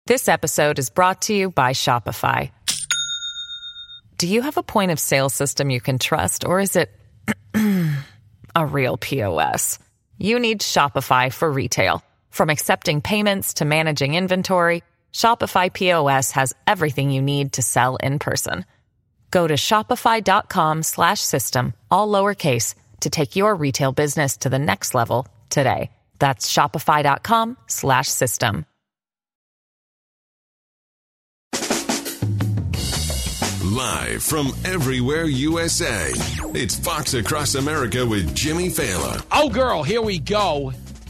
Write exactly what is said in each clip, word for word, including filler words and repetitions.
This episode is brought to you by Shopify. Do you have a point of sale system you can trust, or is it a real P O S? You need Shopify for retail. From accepting payments to managing inventory, Shopify P O S has everything you need to sell in person. Go to shopify.com slash system, all lowercase, to take your retail business to the next level today. That's shopify.com slash system. Live from everywhere U S A, it's Fox Across America with Jimmy Failla. Oh, girl, here we go.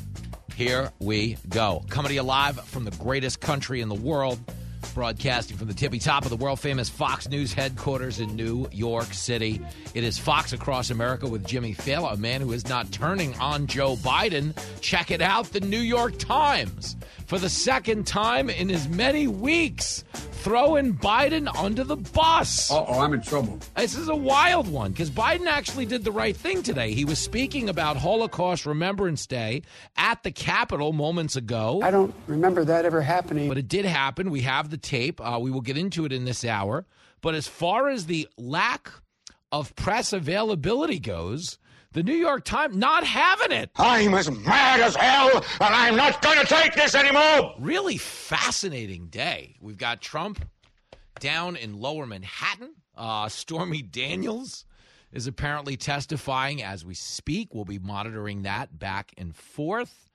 Here we go. Coming to you live from the greatest country in the world, broadcasting from the tippy top of the world-famous Fox News headquarters in New York City. It is Fox Across America with Jimmy Failla, a man who is not turning on Joe Biden. Check it out, the New York Times, for the second time in as many weeks, throwing Biden under the bus. Uh-oh, I'm in trouble. This is a wild one, because Biden actually did the right thing today. He was speaking about Holocaust Remembrance Day at the Capitol moments ago. I don't remember that ever happening. But it did happen. We have the tape. Uh, we will get into it in this hour. But as far as the lack of press availability goes, the New York Times not having it. I'm as mad as hell, and I'm not going to take this anymore. Really fascinating day. We've got Trump down in Lower Manhattan. Uh, Stormy Daniels is apparently testifying as we speak. We'll be monitoring that back and forth.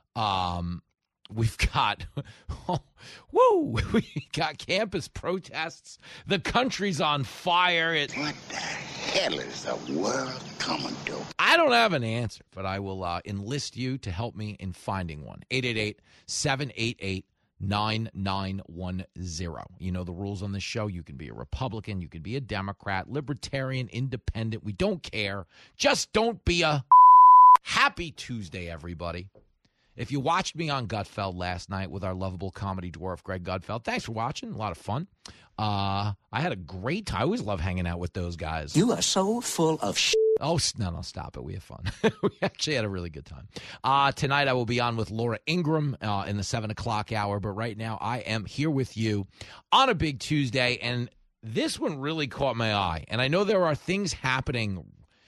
Um, we've got, oh, woo, we got campus protests. The country's on fire. It, What the hell is the world coming to? I don't have an answer, but I will uh, enlist you to help me in finding one. eight eight eight, seven eight eight, nine nine one zero. You know the rules on this show. You can be a Republican. You can be a Democrat, Libertarian, Independent. We don't care. Just don't be a happy Tuesday, everybody. If you watched me on Gutfeld last night with our lovable comedy dwarf, Greg Gutfeld, thanks for watching. A lot of fun. Uh, I had a great time. I always love hanging out with those guys. You are so full of shit. Oh, no, no, stop it. We have fun. We actually had a really good time. Uh, tonight I will be on with Laura Ingraham uh, in the seven o'clock hour. But right now I am here with you on a big Tuesday. And this one really caught my eye. And I know there are things happening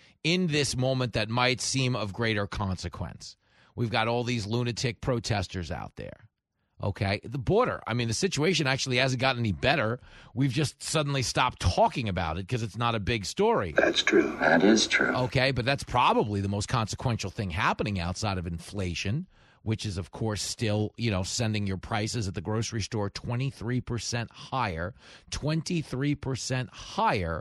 in this moment that might seem of greater consequence. We've got all these lunatic protesters out there. Okay, the border. I mean, the situation actually hasn't gotten any better. We've just suddenly stopped talking about it because it's not a big story. That's true. That is true. Okay, but that's probably the most consequential thing happening outside of inflation, which is, of course, still, you know, sending your prices at the grocery store twenty-three percent higher, twenty-three percent higher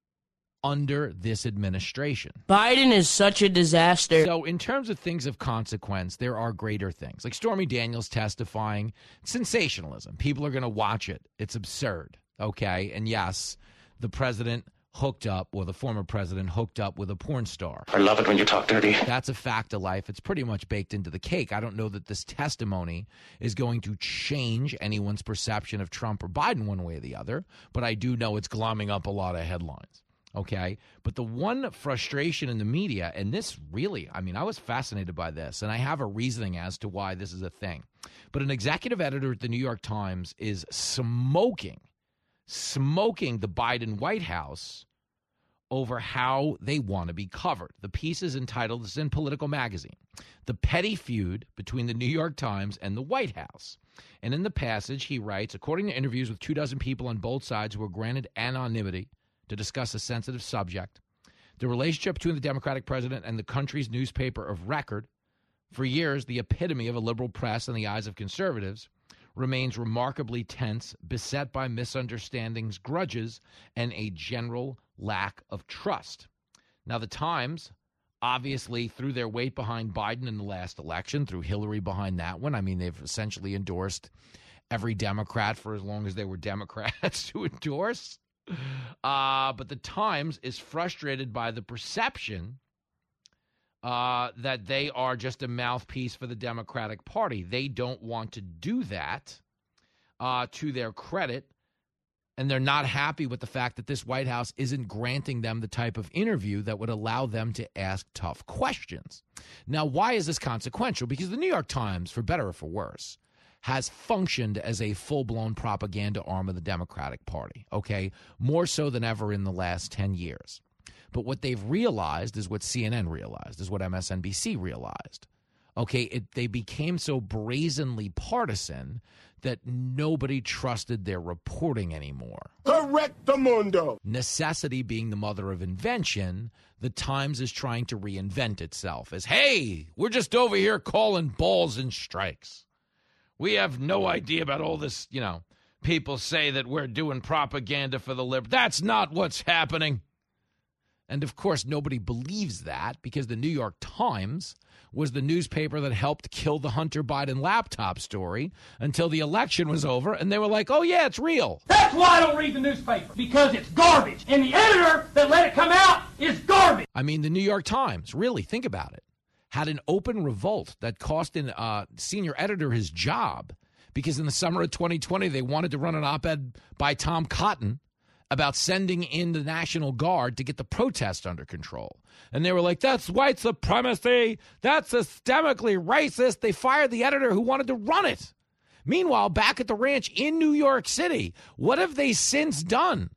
under this administration. Biden is such a disaster. So in terms of things of consequence, there are greater things. Like Stormy Daniels testifying, sensationalism. People are going to watch it. It's absurd, okay? And yes, the president hooked up, or the former president hooked up with a porn star. I love it when you talk dirty. That's a fact of life. It's pretty much baked into the cake. I don't know that this testimony is going to change anyone's perception of Trump or Biden one way or the other, but I do know it's glomming up a lot of headlines. Okay, but the one frustration in the media, and this really, I mean, I was fascinated by this, and I have a reasoning as to why this is a thing. But an executive editor at the New York Times is smoking, smoking the Biden White House over how they want to be covered. The piece is entitled, this is in Political Magazine, "The Petty Feud Between the New York Times and the White House." And in the passage, he writes, according to interviews with two dozen people on both sides who were granted anonymity to discuss a sensitive subject, the relationship between the Democratic president and the country's newspaper of record, for years the epitome of a liberal press in the eyes of conservatives, remains remarkably tense, beset by misunderstandings, grudges, and a general lack of trust. Now, the Times obviously threw their weight behind Biden in the last election, threw Hillary behind that one. I mean, they've essentially endorsed every Democrat for as long as they were Democrats to endorse. Uh, but the Times is frustrated by the perception uh, that they are just a mouthpiece for the Democratic Party. They don't want to do that, uh, to their credit, and they're not happy with the fact that this White House isn't granting them the type of interview that would allow them to ask tough questions. Now, why is this consequential? Because the New York Times, for better or for worse, has functioned as a full-blown propaganda arm of the Democratic Party, okay? More so than ever in the last ten years. But what they've realized is what C N N realized, is what M S N B C realized. Okay, it, they became so brazenly partisan that nobody trusted their reporting anymore. Correctamundo. Necessity being the mother of invention, the Times is trying to reinvent itself as, hey, we're just over here calling balls and strikes. We have no idea about all this, you know, people say that we're doing propaganda for the liberal. That's not what's happening. And, of course, nobody believes that because the New York Times was the newspaper that helped kill the Hunter Biden laptop story until the election was over, and they were like, oh, yeah, it's real. That's why I don't read the newspaper, because it's garbage, and the editor that let it come out is garbage. I mean, the New York Times, really, think about it, had an open revolt that cost an uh, senior editor his job because in the summer of twenty twenty, they wanted to run an op-ed by Tom Cotton about sending in the National Guard to get the protest under control. And they were like, that's white supremacy. That's systemically racist. They fired the editor who wanted to run it. Meanwhile, back at the ranch in New York City, what have they since done?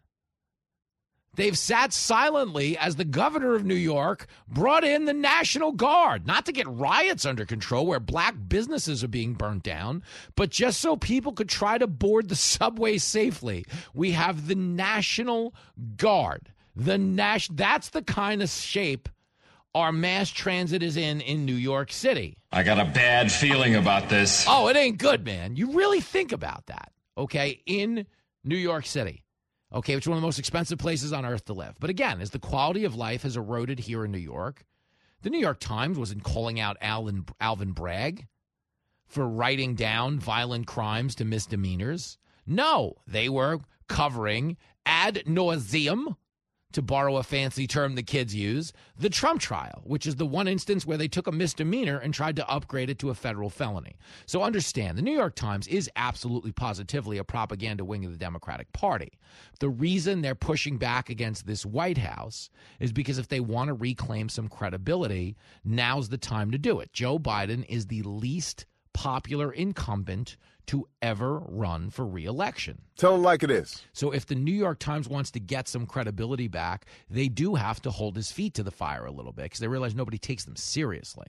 They've sat silently as the governor of New York brought in the National Guard, not to get riots under control where black businesses are being burnt down, but just so people could try to board the subway safely. We have the National Guard. The Nash that's the kind of shape our mass transit is in in New York City. I got a bad feeling about this. Oh, it ain't good, man. You really think about that, okay, in New York City. Okay, which is one of the most expensive places on earth to live. But again, as the quality of life has eroded here in New York, the New York Times wasn't calling out Alvin, Alvin Bragg for writing down violent crimes to misdemeanors. No, they were covering ad nauseum, to borrow a fancy term the kids use, the Trump trial, which is the one instance where they took a misdemeanor and tried to upgrade it to a federal felony. So understand, the New York Times is absolutely positively a propaganda wing of the Democratic Party. The reason they're pushing back against this White House is because if they want to reclaim some credibility, now's the time to do it. Joe Biden is the least popular incumbent to ever run for re-election. Tell them like it is. So if the New York Times wants to get some credibility back, they do have to hold his feet to the fire a little bit because they realize nobody takes them seriously.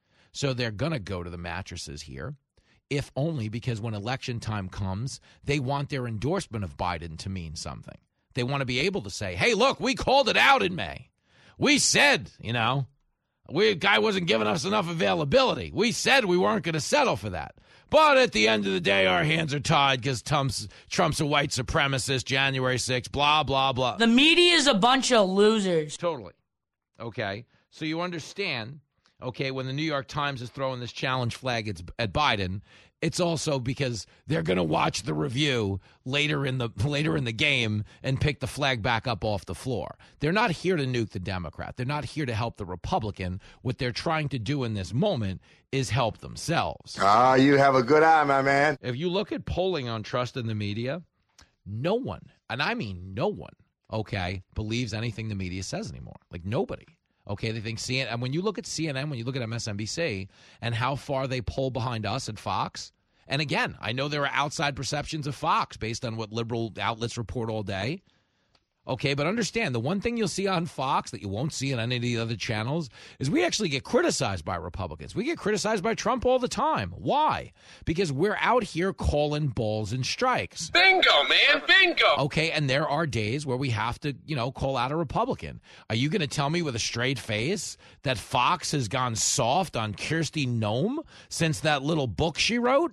So they're going to go to the mattresses here, if only because when election time comes, they want their endorsement of Biden to mean something. They want to be able to say, hey, look, we called it out in May. We said, you know, we guy wasn't giving us enough availability. We said we weren't going to settle for that. But at the end of the day, our hands are tied because Trump's, Trump's a white supremacist, January sixth, blah, blah, blah. The media is a bunch of losers. Totally. Okay. So you understand, okay, when the New York Times is throwing this challenge flag at, at Biden, it's also because they're going to watch the review later in the later in the game and pick the flag back up off the floor. They're not here to nuke the Democrat. They're not here to help the Republican. What they're trying to do in this moment is help themselves. Ah, you have a good eye, my man. If you look at polling on trust in the media, no one, and I mean no one, okay, believes anything the media says anymore. Like nobody. Okay, they think C N N, and when you look at C N N, when you look at M S N B C, and how far they pull behind us at Fox, and again, I know there are outside perceptions of Fox based on what liberal outlets report all day. Okay, but understand, the one thing you'll see on Fox that you won't see on any of the other channels is we actually get criticized by Republicans. We get criticized by Trump all the time. Why? Because we're out here calling balls and strikes. Bingo, man, bingo. Okay, and there are days where we have to, you know, call out a Republican. Are you going to tell me with a straight face that Fox has gone soft on Kristi Noem since that little book she wrote?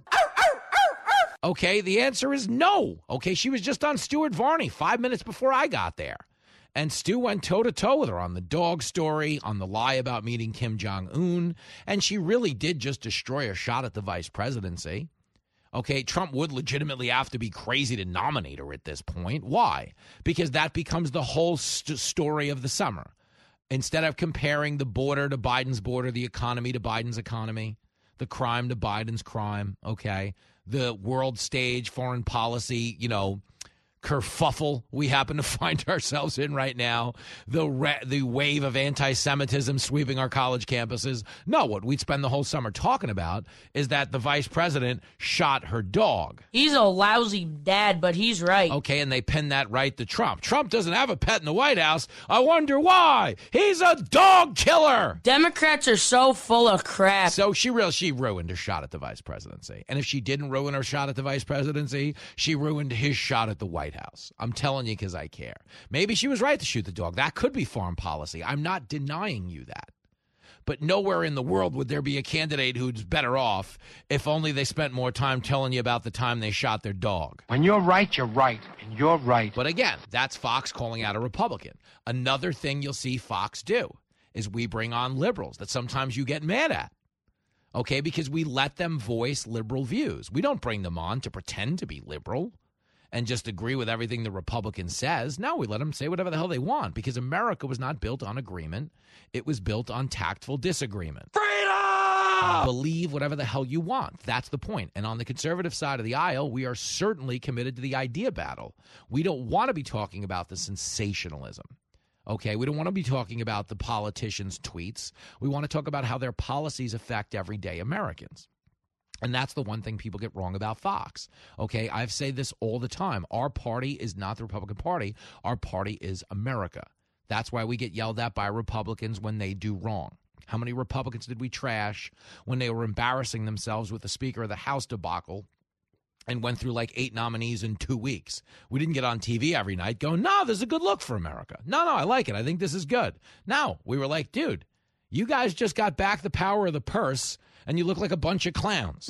Okay, the answer is no. Okay, she was just on Stuart Varney five minutes before I got there. And Stu went toe-to-toe with her on the dog story, on the lie about meeting Kim Jong-un, and she really did just destroy a shot at the vice presidency. Okay, Trump would legitimately have to be crazy to nominate her at this point. Why? Because that becomes the whole st- story of the summer. Instead of comparing the border to Biden's border, the economy to Biden's economy, the crime to Biden's crime, okay, the world stage, foreign policy, you know, kerfuffle we happen to find ourselves in right now, the re- the wave of anti-Semitism sweeping our college campuses. No, what we'd spend the whole summer talking about is that the vice president shot her dog. He's a lousy dad, but he's right. Okay, and they pin that right to Trump. Trump doesn't have a pet in the White House. I wonder why. He's a dog killer. Democrats are so full of crap. So she real she ruined her shot at the vice presidency. And if she didn't ruin her shot at the vice presidency, she ruined his shot at the White House. I'm telling you because I care. Maybe she was right to shoot the dog. That could be foreign policy. I'm not denying you that. But nowhere in the world would there be a candidate who's better off if only they spent more time telling you about the time they shot their dog. When you're right, you're right, and you're right. But again, that's Fox calling out a Republican. Another thing you'll see Fox do is we bring on liberals that sometimes you get mad at. Okay, because we let them voice liberal views. We don't bring them on to pretend to be liberal and just agree with everything the Republican says. No, we let them say whatever the hell they want because America was not built on agreement. It was built on tactful disagreement. Freedom! Believe whatever the hell you want. That's the point. And on the conservative side of the aisle, we are certainly committed to the idea battle. We don't want to be talking about the sensationalism. Okay, we don't want to be talking about the politicians' tweets. We want to talk about how their policies affect everyday Americans. And that's the one thing people get wrong about Fox. Okay, I've said this all the time. Our party is not the Republican Party. Our party is America. That's why we get yelled at by Republicans when they do wrong. How many Republicans did we trash when they were embarrassing themselves with the Speaker of the House debacle and went through like eight nominees in two weeks? We didn't get on T V every night going, no, this is a good look for America. No, no, I like it. I think this is good. No, we were like, dude, you guys just got back the power of the purse and you look like a bunch of clowns.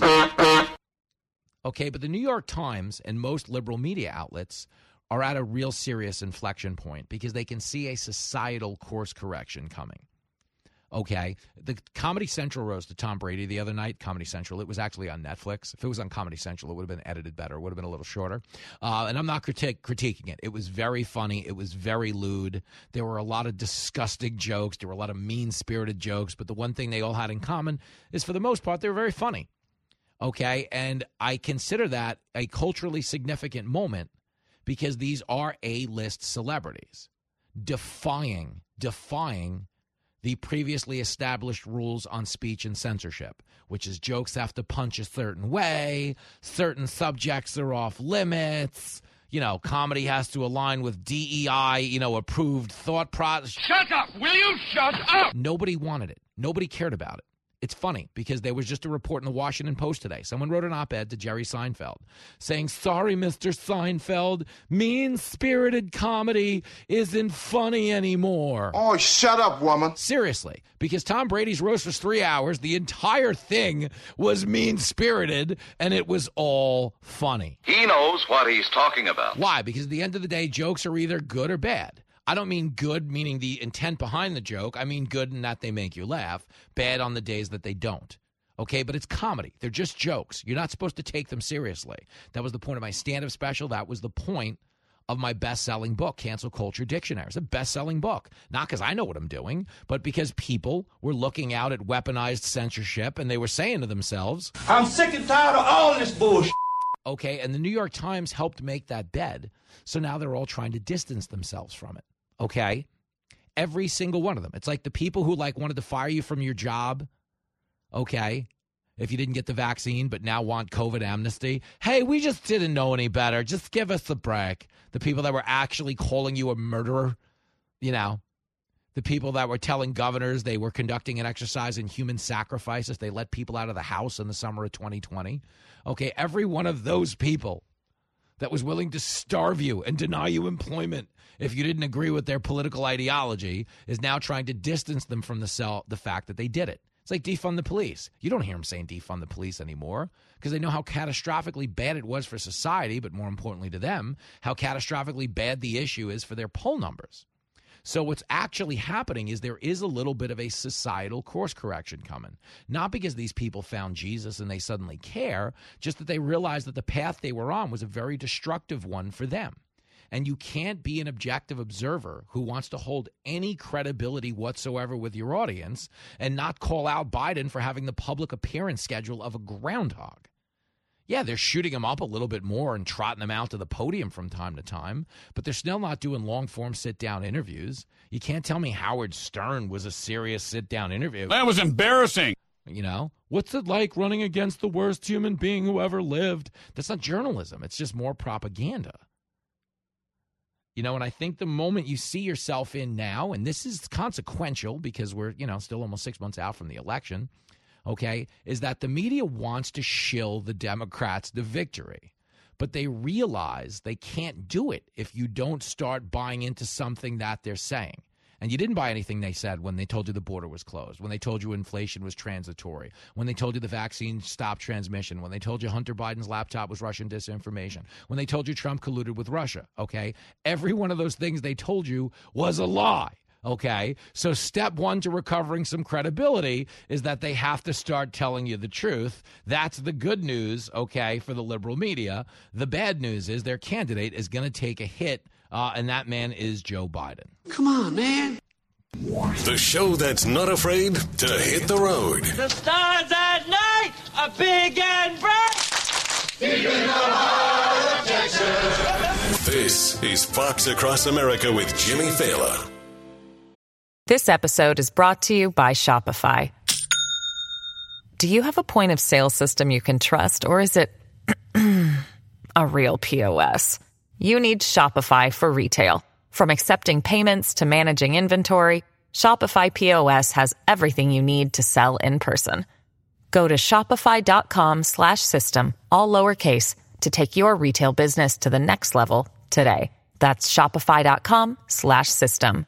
Okay, but the New York Times and most liberal media outlets are at a real serious inflection point because they can see a societal course correction coming. Okay, the Comedy Central roast of Tom Brady the other night, Comedy Central, it was actually on Netflix. If it was on Comedy Central, it would have been edited better. It would have been a little shorter. Uh, and I'm not criti- critiquing it. It was very funny. It was very lewd. There were a lot of disgusting jokes. There were a lot of mean-spirited jokes. But the one thing they all had in common is, for the most part, they were very funny. Okay, and I consider that a culturally significant moment because these are A-list celebrities defying, defying the previously established rules on speech and censorship, which is jokes have to punch a certain way, certain subjects are off limits, you know, comedy has to align with D E I, you know, approved thought process. Shut up! Will you shut up? Nobody wanted it. Nobody cared about it. It's funny because there was just a report in the Washington Post today. Someone wrote an op-ed to Jerry Seinfeld saying, sorry, Mister Seinfeld, mean-spirited comedy isn't funny anymore. Oh, shut up, woman. Seriously, because Tom Brady's roast was three hours. The entire thing was mean-spirited, and it was all funny. He knows what he's talking about. Why? Because at the end of the day, jokes are either good or bad. I don't mean good, meaning the intent behind the joke. I mean good in that they make you laugh, bad on the days that they don't. Okay, but it's comedy. They're just jokes. You're not supposed to take them seriously. That was the point of my stand-up special. That was the point of my best-selling book, Cancel Culture Dictionary. It's a best-selling book. Not because I know what I'm doing, but because people were looking out at weaponized censorship and they were saying to themselves, I'm sick and tired of all this bullshit. Okay, and the New York Times helped make that bed, so now they're all trying to distance themselves from it. Okay, every single one of them. It's like the people who like wanted to fire you from your job. Okay, if you didn't get the vaccine, but now want COVID amnesty. Hey, we just didn't know any better. Just give us a break. The people that were actually calling you a murderer, you know, the people that were telling governors they were conducting an exercise in human sacrifice if they let people out of the house in the summer of twenty twenty. Okay, every one of those people that was willing to starve you and deny you employment if you didn't agree with their political ideology is now trying to distance them from the cell, the fact that they did it. It's like defund the police. You don't hear them saying defund the police anymore because they know how catastrophically bad it was for society, but more importantly to them, how catastrophically bad the issue is for their poll numbers. So what's actually happening is there is a little bit of a societal course correction coming. Not because these people found Jesus and they suddenly care, just that they realized that the path they were on was a very destructive one for them. And you can't be an objective observer who wants to hold any credibility whatsoever with your audience and not call out Biden for having the public appearance schedule of a groundhog. Yeah, they're shooting him up a little bit more and trotting him out to the podium from time to time, but they're still not doing long-form sit-down interviews. You can't tell me Howard Stern was a serious sit-down interview. That was embarrassing. You know, what's it like running against the worst human being who ever lived? That's not journalism. It's just more propaganda. You know, and I think the moment you see yourself in now, and this is consequential because we're, you know, still almost six months out from the election, okay, is that the media wants to shill the Democrats to victory. But they realize they can't do it if you don't start buying into something that they're saying. And you didn't buy anything they said when they told you the border was closed, when they told you inflation was transitory, when they told you the vaccine stopped transmission, when they told you Hunter Biden's laptop was Russian disinformation, when they told you Trump colluded with Russia, okay? Every one of those things they told you was a lie. Okay, so step one to recovering some credibility is that they have to start telling you the truth. That's the good news, okay, for the liberal media. The bad news is their candidate is going to take a hit, uh, and that man is Joe Biden. Come on, man. The show that's not afraid to hit the road. The stars at night are big and bright. Deep in the heart of Texas. This is Fox Across America with Jimmy Fallon. This episode is brought to you by Shopify. Do you have a point of sale system you can trust, or is it a real P O S? You need Shopify for retail. From accepting payments to managing inventory, Shopify P O S has everything you need to sell in person. Go to shopify.com slash system, all lowercase, to take your retail business to the next level today. That's shopify.com slash system.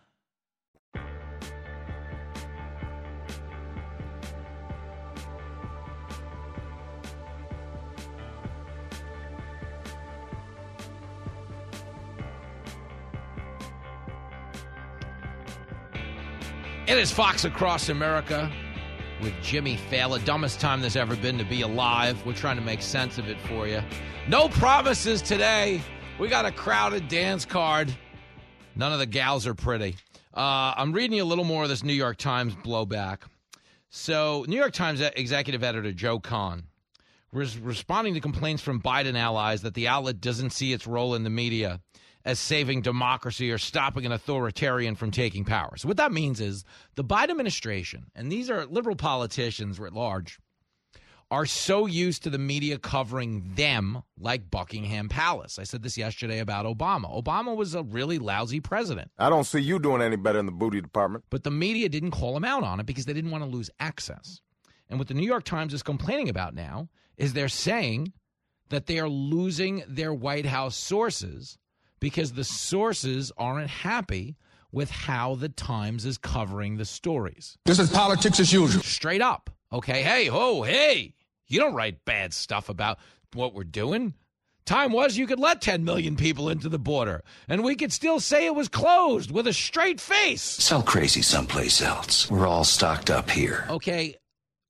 It is Fox Across America with Jimmy Fallon. Dumbest time there's ever been to be alive. We're trying to make sense of it for you. No promises today. We got a crowded dance card. None of the gals are pretty. Uh, I'm reading you a little more of this New York Times blowback. So, New York Times executive editor Joe Kahn was responding to complaints from Biden allies that the outlet doesn't see its role in the media as saving democracy or stopping an authoritarian from taking power. So what that means is the Biden administration, and these are liberal politicians writ large, are so used to the media covering them like Buckingham Palace. I said this yesterday about Obama. Obama was a really lousy president. I don't see you doing any better in the booty department. But the media didn't call him out on it because they didn't want to lose access. And what the New York Times is complaining about now is they're saying that they are losing their White House sources because the sources aren't happy with how the Times is covering the stories. This is politics as usual. Straight up. Okay, hey, oh, hey, you don't write bad stuff about what we're doing. Time was you could let ten million people into the border, and we could still say it was closed with a straight face. Sell crazy someplace else. We're all stocked up here. Okay,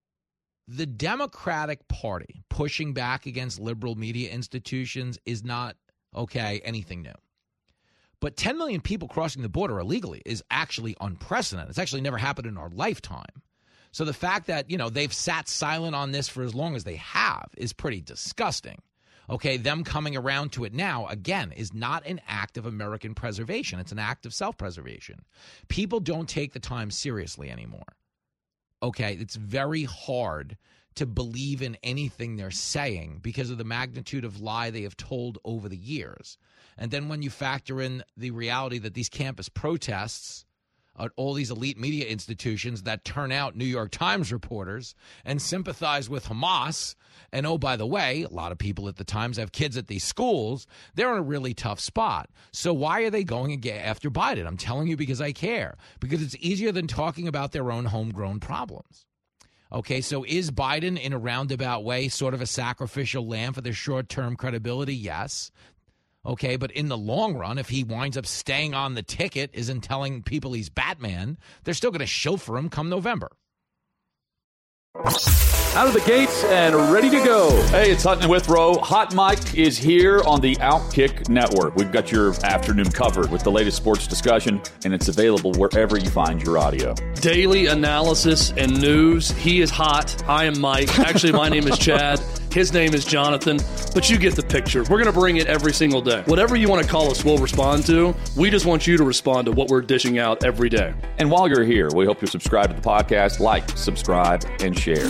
the Democratic Party pushing back against liberal media institutions is not, okay, anything new. But ten million people crossing the border illegally is actually unprecedented. It's actually never happened in our lifetime. So the fact that, you know, they've sat silent on this for as long as they have is pretty disgusting. Okay, them coming around to it now, again, is not an act of American preservation. It's an act of self-preservation. People don't take the Times seriously anymore. Okay, it's very hard to believe in anything they're saying because of the magnitude of lie they have told over the years. And then when you factor in the reality that these campus protests at all these elite media institutions that turn out New York Times reporters and sympathize with Hamas, and oh, by the way, a lot of people at the Times have kids at these schools, they're in a really tough spot. So why are they going after Biden? I'm telling you because I care. Because it's easier than talking about their own homegrown problems. Okay, so is Biden in a roundabout way sort of a sacrificial lamb for their short-term credibility? Yes. Okay, but in the long run, if he winds up staying on the ticket, isn't telling people he's Batman, they're still going to chauffeur him come November. Out of the gates and ready to go. Hey, it's Hutton Withrow. Hot Mike is here on the Outkick Network. We've got your afternoon covered with the latest sports discussion, and it's available wherever you find your audio. Daily analysis and news. He is hot. I am Mike. Actually, my name is Chad. His name is Jonathan, but you get the picture. We're going to bring it every single day. Whatever you want to call us, we'll respond to. We just want you to respond to what we're dishing out every day. And while you're here, we hope you subscribe to the podcast, like, subscribe, and share.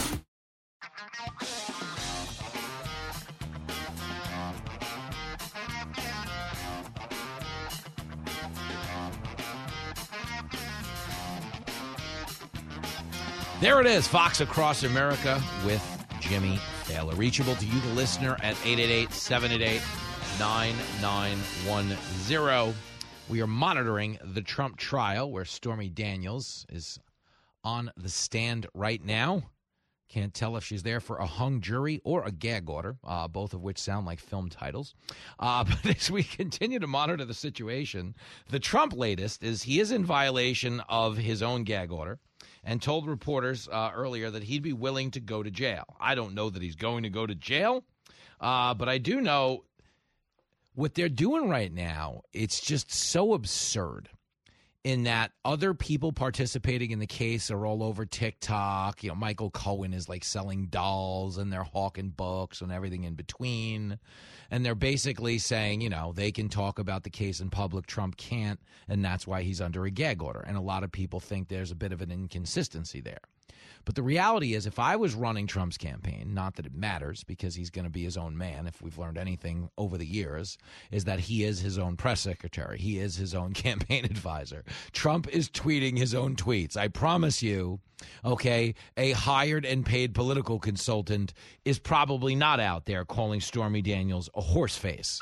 There it is, Fox Across America with Jimmy Taylor. Reachable to you, the listener, at eight eight eight, seven eight eight, nine nine one zero. We are monitoring the Trump trial where Stormy Daniels is on the stand right now. Can't tell if she's there for a hung jury or a gag order, uh, both of which sound like film titles. Uh, but as we continue to monitor the situation, the Trump latest is he is in violation of his own gag order and told reporters uh, earlier that he'd be willing to go to jail. I don't know that he's going to go to jail, uh, but I do know what they're doing right now. It's just so absurd in that other people participating in the case are all over TikTok. You know, Michael Cohen is like selling dolls and they're hawking books and everything in between. And they're basically saying, you know, they can talk about the case in public, Trump can't, and that's why he's under a gag order. And a lot of people think there's a bit of an inconsistency there. But the reality is, if I was running Trump's campaign, not that it matters because he's going to be his own man, if we've learned anything over the years, is that he is his own press secretary. He is his own campaign advisor. Trump is tweeting his own tweets. I promise you, okay, a hired and paid political consultant is probably not out there calling Stormy Daniels a horseface.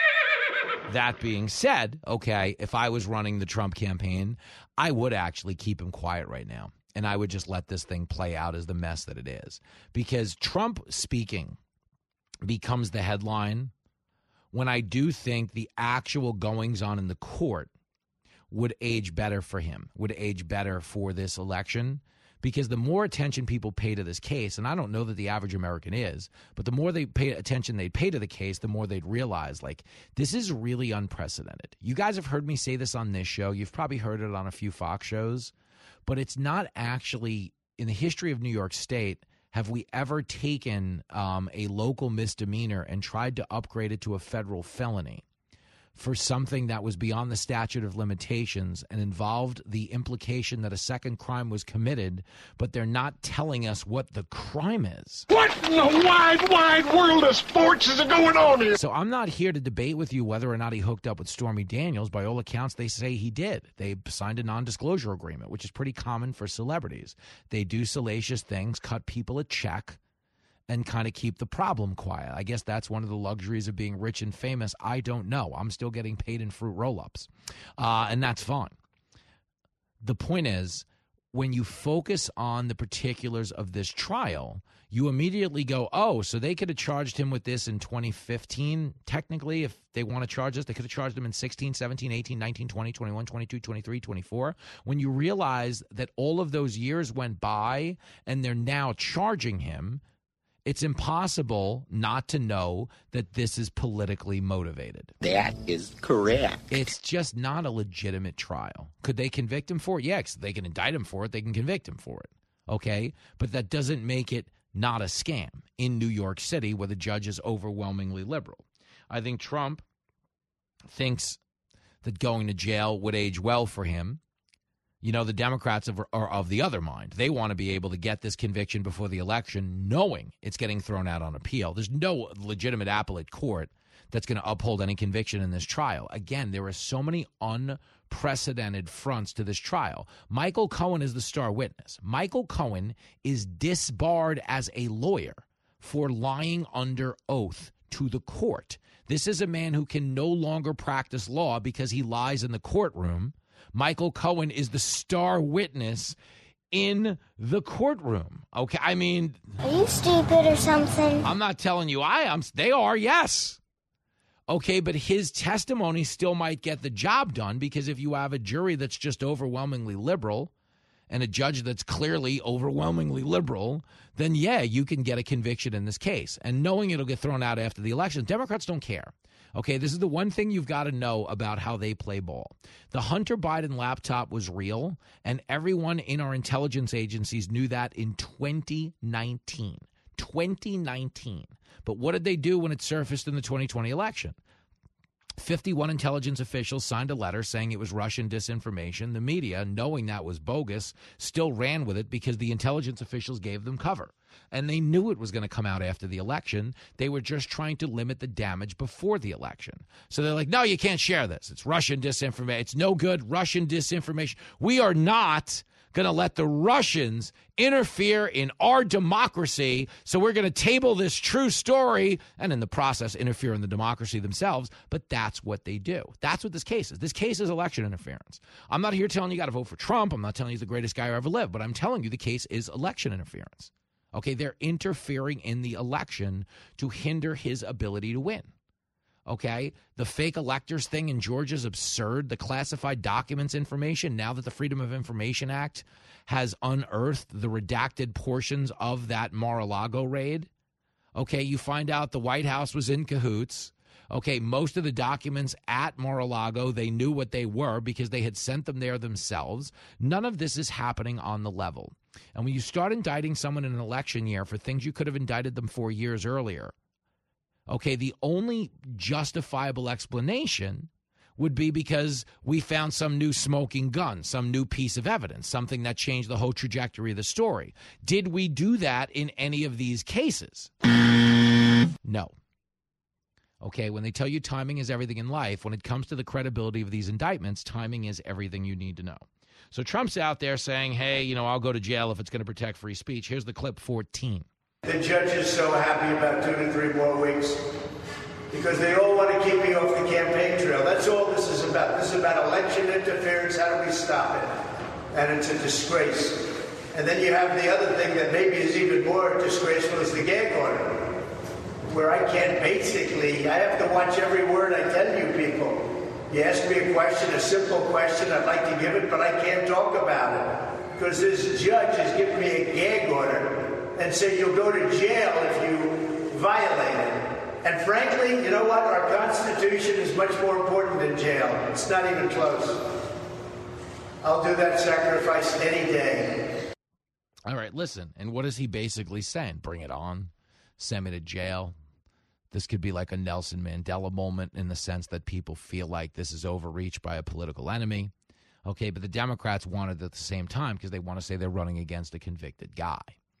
That being said, okay, if I was running the Trump campaign, I would actually keep him quiet right now. And I would just let this thing play out as the mess that it is. Because Trump speaking becomes the headline when I do think the actual goings-on in the court would age better for him, would age better for this election. Because the more attention people pay to this case, and I don't know that the average American is, but the more they pay attention they pay to the case, the more they'd realize, like, this is really unprecedented. You guys have heard me say this on this show. You've probably heard it on a few Fox shows. But it's not actually, in the history of New York State, have we ever taken um, a local misdemeanor and tried to upgrade it to a federal felony for something that was beyond the statute of limitations and involved the implication that a second crime was committed, but they're not telling us what the crime is. What in the wide, wide world of sports is going on here? So I'm not here to debate with you whether or not he hooked up with Stormy Daniels. By all accounts, they say he did. They signed a non-disclosure agreement, which is pretty common for celebrities. They do salacious things, cut people a check, and kind of keep the problem quiet. I guess that's one of the luxuries of being rich and famous. I don't know. I'm still getting paid in fruit roll-ups, uh, and that's fine. The point is, when you focus on the particulars of this trial, you immediately go, oh, so they could have charged him with this in twenty fifteen. Technically, if they want to charge us, they could have charged him in sixteen, seventeen, eighteen, nineteen, twenty, twenty-one, twenty-two, twenty-three, twenty-four. When you realize that all of those years went by and they're now charging him, it's impossible not to know that this is politically motivated. That is correct. It's just not a legitimate trial. Could they convict him for it? Yes, they can indict him for it. They can convict him for it. Okay? But that doesn't make it not a scam in New York City where the judge is overwhelmingly liberal. I think Trump thinks that going to jail would age well for him. You know, the Democrats are of the other mind. They want to be able to get this conviction before the election, knowing it's getting thrown out on appeal. There's no legitimate appellate court that's going to uphold any conviction in this trial. Again, there are so many unprecedented fronts to this trial. Michael Cohen is the star witness. Michael Cohen is disbarred as a lawyer for lying under oath to the court. This is a man who can no longer practice law because he lies in the courtroom. Michael Cohen is the star witness in the courtroom. Okay, I mean, are you stupid or something? I'm not telling you I am. They are, yes. Okay, but his testimony still might get the job done because if you have a jury that's just overwhelmingly liberal and a judge that's clearly overwhelmingly liberal, then yeah, you can get a conviction in this case. And knowing it'll get thrown out after the election, Democrats don't care. Okay, this is the one thing you've got to know about how they play ball. The Hunter Biden laptop was real, and everyone in our intelligence agencies knew that in twenty nineteen. twenty nineteen. But what did they do when it surfaced in the twenty twenty election? fifty-one intelligence officials signed a letter saying it was Russian disinformation. The media, knowing that was bogus, still ran with it because the intelligence officials gave them cover. And they knew it was going to come out after the election. They were just trying to limit the damage before the election. So they're like, no, you can't share this. It's Russian disinformation. It's no good. Russian disinformation. We are not going to let the Russians interfere in our democracy, so we're going to table this true story and in the process interfere in the democracy themselves. But that's what they do. That's what this case is. This case is election interference. I'm not here telling you got to vote for Trump. I'm not telling you he's the greatest guy who ever lived, but I'm telling you the case is election interference. Okay, they're interfering in the election to hinder his ability to win. Okay, the fake electors thing in Georgia is absurd. The classified documents information, now that the Freedom of Information Act has unearthed the redacted portions of that Mar-a-Lago raid. Okay, you find out the White House was in cahoots. Okay, most of the documents at Mar-a-Lago, they knew what they were because they had sent them there themselves. None of this is happening on the level. And when you start indicting someone in an election year for things you could have indicted them for years earlier, okay, the only justifiable explanation would be because we found some new smoking gun, some new piece of evidence, something that changed the whole trajectory of the story. Did we do that in any of these cases? No. Okay, when they tell you timing is everything in life, when it comes to the credibility of these indictments, timing is everything you need to know. So Trump's out there saying, hey, you know, I'll go to jail if it's going to protect free speech. Here's the clip fourteen. The judge is so happy about two to three more weeks because they all want to keep me off the campaign trail. That's all this is about. This is about election interference. How do we stop it? And it's a disgrace. And then you have the other thing that maybe is even more disgraceful is the gag order, where I can't basically, I have to watch every word I tell you people. You ask me a question, a simple question, I'd like to give it, but I can't talk about it because this judge has given me a gag order and say you'll go to jail if you violate it. And frankly, you know what? Our Constitution is much more important than jail. It's not even close. I'll do that sacrifice any day. All right, listen. And what is he basically saying? Bring it on. Send me to jail. This could be like a Nelson Mandela moment in the sense that people feel like this is overreach by a political enemy. Okay, but the Democrats want it at the same time because they want to say they're running against a convicted guy.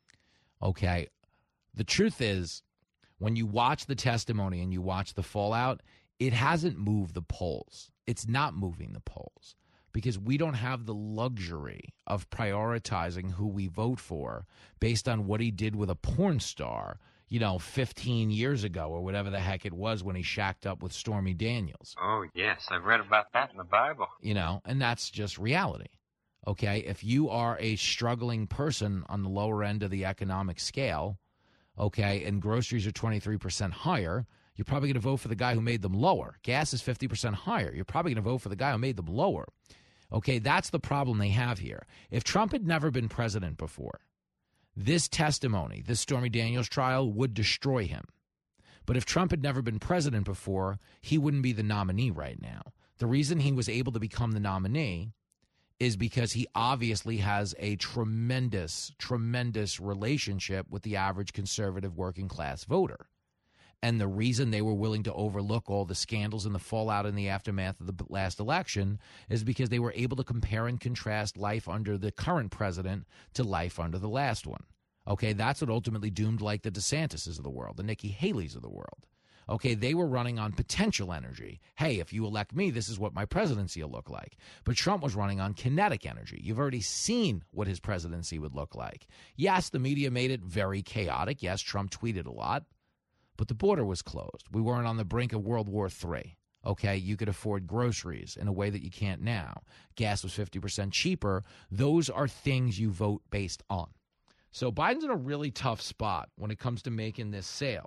Okay, the truth is, when you watch the testimony and you watch the fallout, it hasn't moved the polls. It's not moving the polls because we don't have the luxury of prioritizing who we vote for based on what he did with a porn star, you know, fifteen years ago or whatever the heck it was when he shacked up with Stormy Daniels. Oh, yes, I've read about that in the Bible. You know, and that's just reality. Okay, if you are a struggling person on the lower end of the economic scale, okay, and groceries are twenty-three percent higher, you're probably going to vote for the guy who made them lower. Gas is fifty percent higher. You're probably going to vote for the guy who made them lower. Okay, that's the problem they have here. If Trump had never been president before, this testimony, this Stormy Daniels trial would destroy him. But if Trump had never been president before, he wouldn't be the nominee right now. The reason he was able to become the nominee is because he obviously has a tremendous, tremendous relationship with the average conservative working class voter. And the reason they were willing to overlook all the scandals and the fallout in the aftermath of the last election is because they were able to compare and contrast life under the current president to life under the last one. Okay, that's what ultimately doomed like the DeSantis's of the world, the Nikki Haley's of the world. Okay, they were running on potential energy. Hey, if you elect me, this is what my presidency will look like. But Trump was running on kinetic energy. You've already seen what his presidency would look like. Yes, the media made it very chaotic. Yes, Trump tweeted a lot. But the border was closed. We weren't on the brink of World War Three. Okay, you could afford groceries in a way that you can't now. Gas was fifty percent cheaper. Those are things you vote based on. So Biden's in a really tough spot when it comes to making this sale.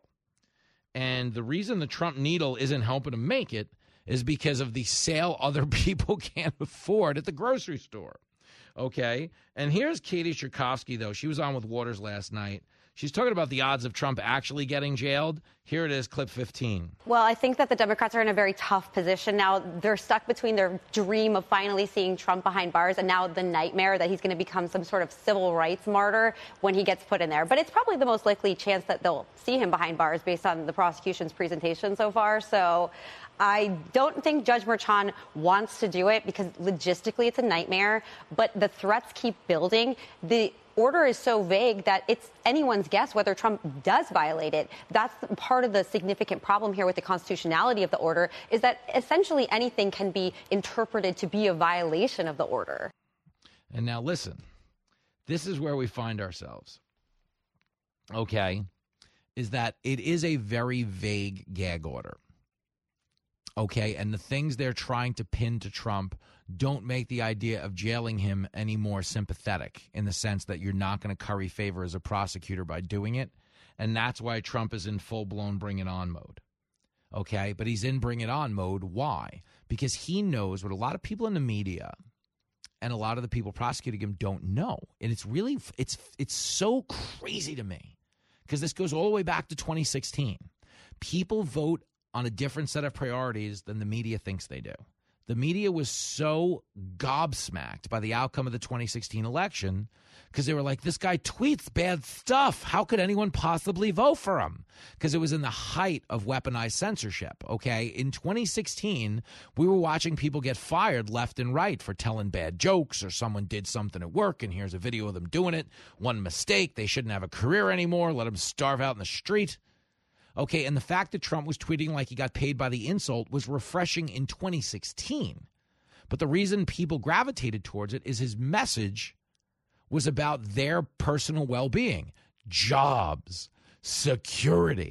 And the reason the Trump needle isn't helping him make it is because of the sale other people can't afford at the grocery store. Okay? And here's Katie Cherkovsky, though. She was on with Waters last night. She's talking about the odds of Trump actually getting jailed. Here it is, clip fifteen. Well, I think that the Democrats are in a very tough position now. They're stuck between their dream of finally seeing Trump behind bars and now the nightmare that he's going to become some sort of civil rights martyr when he gets put in there. But it's probably the most likely chance that they'll see him behind bars based on the prosecution's presentation so far. So I don't think Judge Merchan wants to do it because logistically it's a nightmare, but the threats keep building. The order is so vague that it's anyone's guess whether Trump does violate it. That's part of the significant problem here with the constitutionality of the order, is that essentially anything can be interpreted to be a violation of the order. And now listen, this is where we find ourselves, okay, is that it is a very vague gag order. Okay, and the things they're trying to pin to Trump don't make the idea of jailing him any more sympathetic, in the sense that you're not going to curry favor as a prosecutor by doing it. And that's why Trump is in full-blown bring it on mode. Okay, but he's in bring it on mode. Why? Because he knows what a lot of people in the media and a lot of the people prosecuting him don't know. And it's really, it's it's so crazy to me, because this goes all the way back to twenty sixteen. People vote on a different set of priorities than the media thinks they do. The media was so gobsmacked by the outcome of the twenty sixteen election because they were like, this guy tweets bad stuff. How could anyone possibly vote for him? Because it was in the height of weaponized censorship, okay? In twenty sixteen, we were watching people get fired left and right for telling bad jokes, or someone did something at work and here's a video of them doing it. One mistake, they shouldn't have a career anymore. Let them starve out in the street. Okay, and the fact that Trump was tweeting like he got paid by the insult was refreshing in twenty sixteen. But the reason people gravitated towards it is his message was about their personal well-being, jobs, security,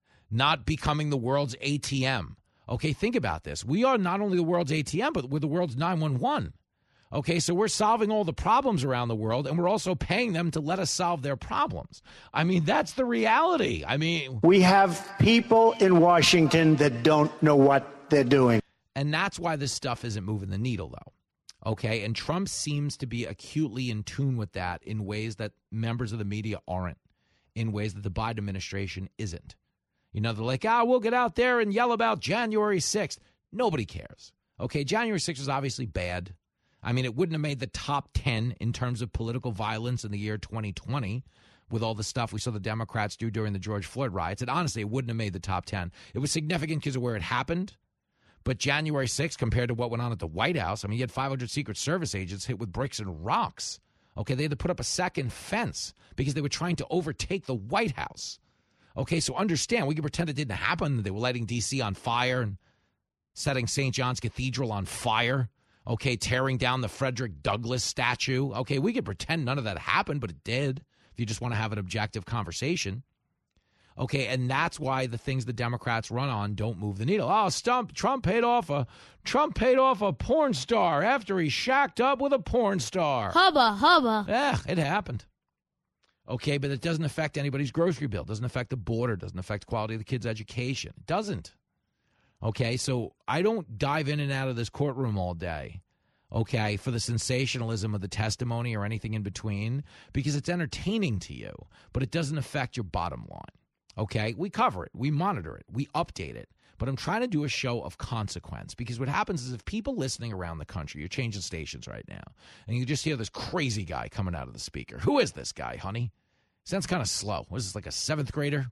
not becoming the world's A T M. Okay, think about this. We are not only the world's A T M, but we're the world's nine one one. Okay, so we're solving all the problems around the world, and we're also paying them to let us solve their problems. I mean, that's the reality. I mean, we have people in Washington that don't know what they're doing. And that's why this stuff isn't moving the needle, though. Okay, and Trump seems to be acutely in tune with that in ways that members of the media aren't, in ways that the Biden administration isn't. You know, they're like, ah, we'll get out there and yell about January sixth. Nobody cares. Okay, January sixth was obviously bad. I mean, it wouldn't have made the top ten in terms of political violence in the year twenty twenty with all the stuff we saw the Democrats do during the George Floyd riots. And honestly, it wouldn't have made the top ten. It was significant because of where it happened. But January sixth, compared to what went on at the White House, I mean, you had five hundred Secret Service agents hit with bricks and rocks. Okay, they had to put up a second fence because they were trying to overtake the White House. Okay, so understand, we can pretend it didn't happen. They were lighting D C on fire and setting Saint John's Cathedral on fire. Okay, tearing down the Frederick Douglass statue. Okay, we could pretend none of that happened, but it did, if you just want to have an objective conversation. Okay, and that's why the things the Democrats run on don't move the needle. Oh, Stump, Trump paid off a Trump paid off a porn star after he shacked up with a porn star. Hubba, hubba. Yeah, it happened. Okay, but it doesn't affect anybody's grocery bill. It doesn't affect the border. It doesn't affect the quality of the kids' education. It doesn't. Okay, so I don't dive in and out of this courtroom all day, okay, for the sensationalism of the testimony or anything in between, because it's entertaining to you, but it doesn't affect your bottom line, okay? We cover it. We monitor it. We update it. But I'm trying to do a show of consequence, because what happens is if people listening around the country, you're changing stations right now, and you just hear this crazy guy coming out of the speaker. Who is this guy, honey? Sounds kind of slow. What is this, like a seventh grader?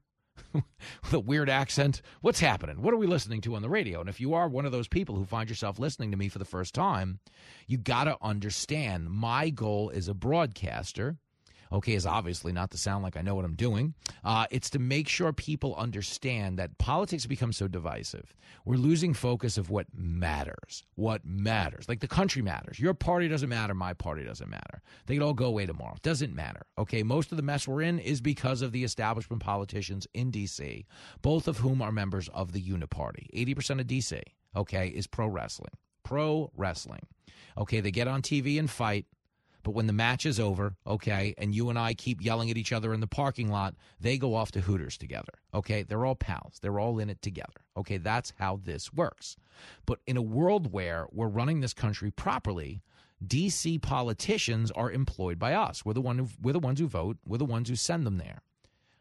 With a weird accent? What's happening? What are we listening to on the radio? And if you are one of those people who find yourself listening to me for the first time, you got to understand my goal as a broadcaster, okay, is obviously not to sound like I know what I'm doing. Uh, it's to make sure people understand that politics become so divisive. We're losing focus of what matters. What matters. Like the country matters. Your party doesn't matter. My party doesn't matter. They could all go away tomorrow. Doesn't matter. Okay, most of the mess we're in is because of the establishment politicians in D C, both of whom are members of the Uniparty. eighty percent of D C, okay, is pro wrestling. Pro wrestling. Okay, they get on T V and fight. But when the match is over, okay, and you and I keep yelling at each other in the parking lot, they go off to Hooters together, okay? They're all pals. They're all in it together, okay? That's how this works. But in a world where we're running this country properly, D C politicians are employed by us. We're the, one who, we're the ones who vote. We're the ones who send them there.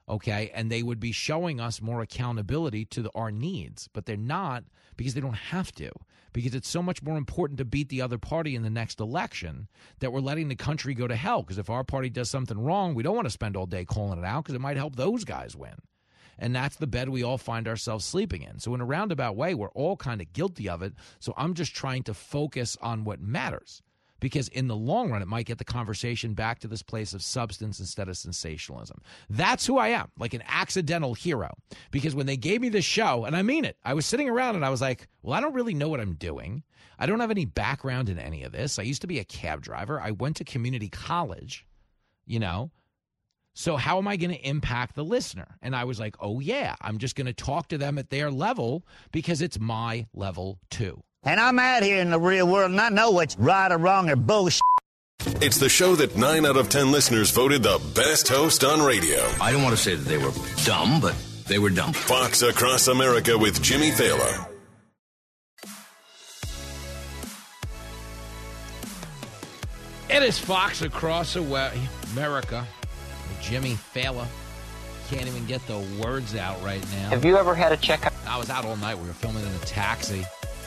okay? And they would be showing us more accountability to the, our needs, but they're not because they don't have to, because it's so much more important to beat the other party in the next election that we're letting the country go to hell, because if our party does something wrong, we don't want to spend all day calling it out because it might help those guys win. And that's the bed we all find ourselves sleeping in. So in a roundabout way, we're all kind of guilty of it. So I'm just trying to focus on what matters, because in the long run, it might get the conversation back to this place of substance instead of sensationalism. That's who I am, like an accidental hero. Because when they gave me this show, and I mean it, I was sitting around and I was like, well, I don't really know what I'm doing. I don't have any background in any of this. I used to be a cab driver. I went to community college, you know. So how am I going to impact the listener? And I was like, oh, yeah, I'm just going to talk to them at their level because it's my level too. And I'm out here in the real world, and I know what's right or wrong or bullshit. It's the show that nine out of ten listeners voted the best host on radio. I don't want to say that they were dumb, but they were dumb. Fox Across America with Jimmy Failla. It is Fox Across America with Jimmy Failla. Can't even get the words out right now. Have you ever had a checkup? I was out all night. We were filming in a taxi.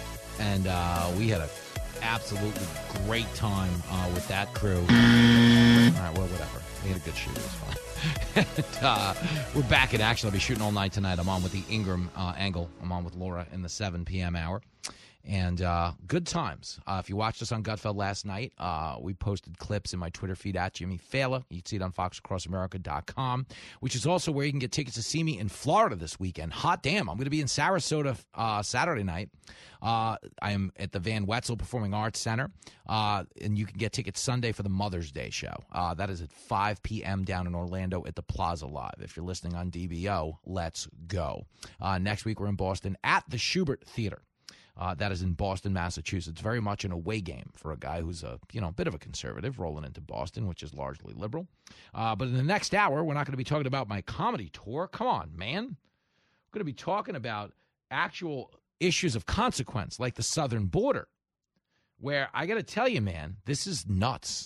And uh, we had an absolutely great time uh, with that crew. All right, well, whatever. We had a good shoot. It was fun. and, uh, we're back in action. I'll be shooting all night tonight. I'm on with the Ingram uh, angle. I'm on with Laura in the seven p.m. hour. And uh, good times. Uh, if you watched us on Gutfeld last night, uh, we posted clips in my Twitter feed at Jimmy Failla. You can see it on fox across america dot com, which is also where you can get tickets to see me in Florida this weekend. Hot damn. I'm going to be in Sarasota uh, Saturday night. Uh, I am at the Van Wetzel Performing Arts Center, uh, and you can get tickets Sunday for the Mother's Day show. Uh, that is at five p.m. down in Orlando at the Plaza Live. If you're listening on D B O, let's go. Uh, next week, we're in Boston at the Schubert Theater. Uh, that is in Boston, Massachusetts. Very much an away game for a guy who's a you know bit of a conservative rolling into Boston, which is largely liberal. Uh, but in the next hour, we're not going to be talking about my comedy tour. Come on, man. We're going to be talking about actual issues of consequence, like the southern border, where I got to tell you, man, this is nuts.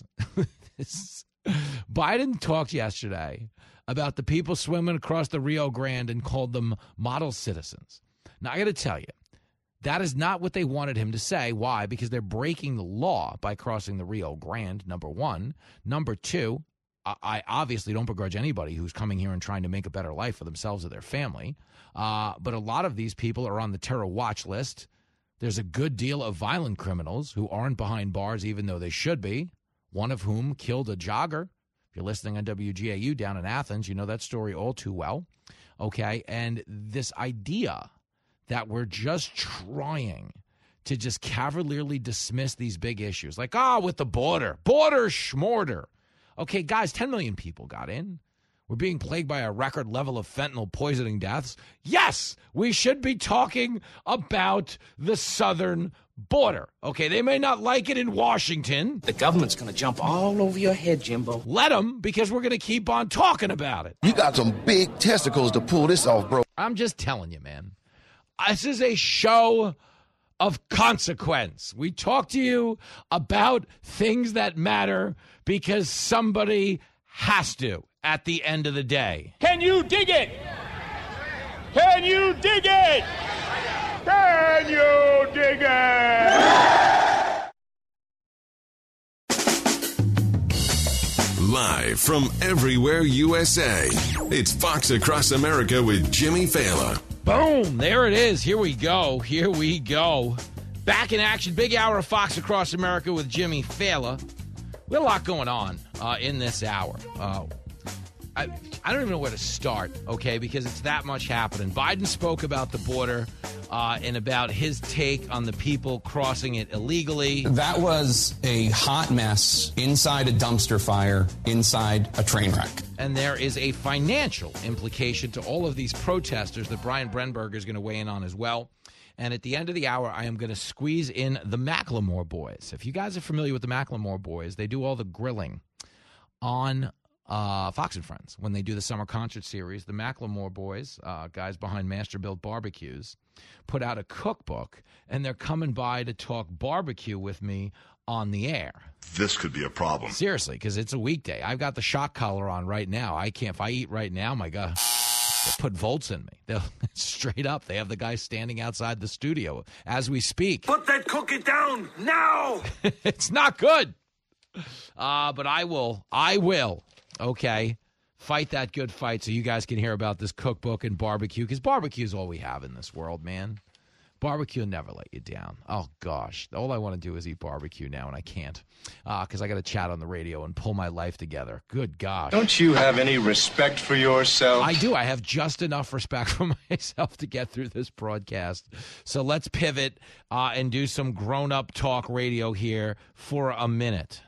this is... Biden talked yesterday about the people swimming across the Rio Grande and called them model citizens. Now, I got to tell you, that is not what they wanted him to say. Why? Because they're breaking the law by crossing the Rio Grande, number one. Number two, I obviously don't begrudge anybody who's coming here and trying to make a better life for themselves or their family. Uh, but a lot of these people are on the terror watch list. There's a good deal of violent criminals who aren't behind bars even though they should be, one of whom killed a jogger. If you're listening on W G A U down in Athens, you know that story all too well. Okay, and this idea that we're just trying to just cavalierly dismiss these big issues, like, oh, with the border, border schmorder. Okay, guys, ten million people got in. We're being plagued by a record level of fentanyl poisoning deaths. Yes, we should be talking about the southern border. Okay, they may not like it in Washington. The government's going to jump all over your head, Jimbo. Let them, because we're going to keep on talking about it. You got some big testicles to pull this off, bro. I'm just telling you, man. This is a show of consequence. We talk to you about things that matter because somebody has to at the end of the day. Can you dig it? Can you dig it? Can you dig it? Live from everywhere U S A, it's Fox Across America with Jimmy Failla. Boom, there it is. Here we go. Here we go. Back in action. Big hour of Fox Across America with Jimmy Failla. We have a lot going on uh, in this hour. Uh, I, I don't even know where to start, okay, because it's that much happening. Biden spoke about the border uh, and about his take on the people crossing it illegally. That was a hot mess inside a dumpster fire, inside a train wreck. And there is a financial implication to all of these protesters that Brian Brenberg is going to weigh in on as well. And at the end of the hour, I am going to squeeze in the Macklemore Boys. If you guys are familiar with the Macklemore Boys, they do all the grilling on uh, Fox and Friends when they do the summer concert series. The Macklemore Boys, uh, guys behind Master Built Barbecues, put out a cookbook, and they're coming by to talk barbecue with me on the air. This could be a problem. Seriously, because it's a weekday. I've got the shock collar on right now. I can't. If I eat right now, my God, they'll put volts in me. They'll straight up. They have the guy standing outside the studio as we speak. Put that cookie down now. It's not good. Uh, but I will. I will. Okay. Fight that good fight so you guys can hear about this cookbook and barbecue, because barbecue is all we have in this world, man. Barbecue will never let you down. Oh, gosh. All I want to do is eat barbecue now, and I can't because uh, I got to chat on the radio and pull my life together. Good gosh. Don't you have any respect for yourself? I do. I have just enough respect for myself to get through this broadcast. So let's pivot uh, and do some grown-up talk radio here for a minute.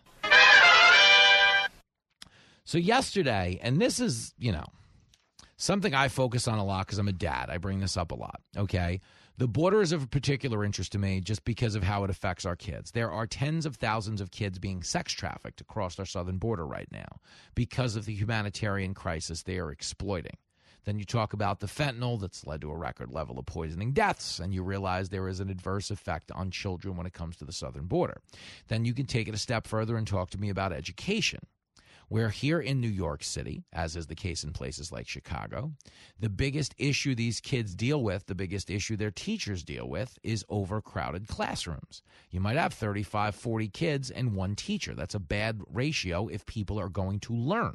So yesterday, and this is, you know, something I focus on a lot because I'm a dad. I bring this up a lot, okay? The border is of particular interest to me just because of how it affects our kids. There are tens of thousands of kids being sex trafficked across our southern border right now because of the humanitarian crisis they are exploiting. Then you talk about the fentanyl that's led to a record level of poisoning deaths, and you realize there is an adverse effect on children when it comes to the southern border. Then you can take it a step further and talk to me about education. Where here in New York City, as is the case in places like Chicago, the biggest issue these kids deal with, the biggest issue their teachers deal with, is overcrowded classrooms. You might have thirty-five, forty kids and one teacher. That's a bad ratio if people are going to learn.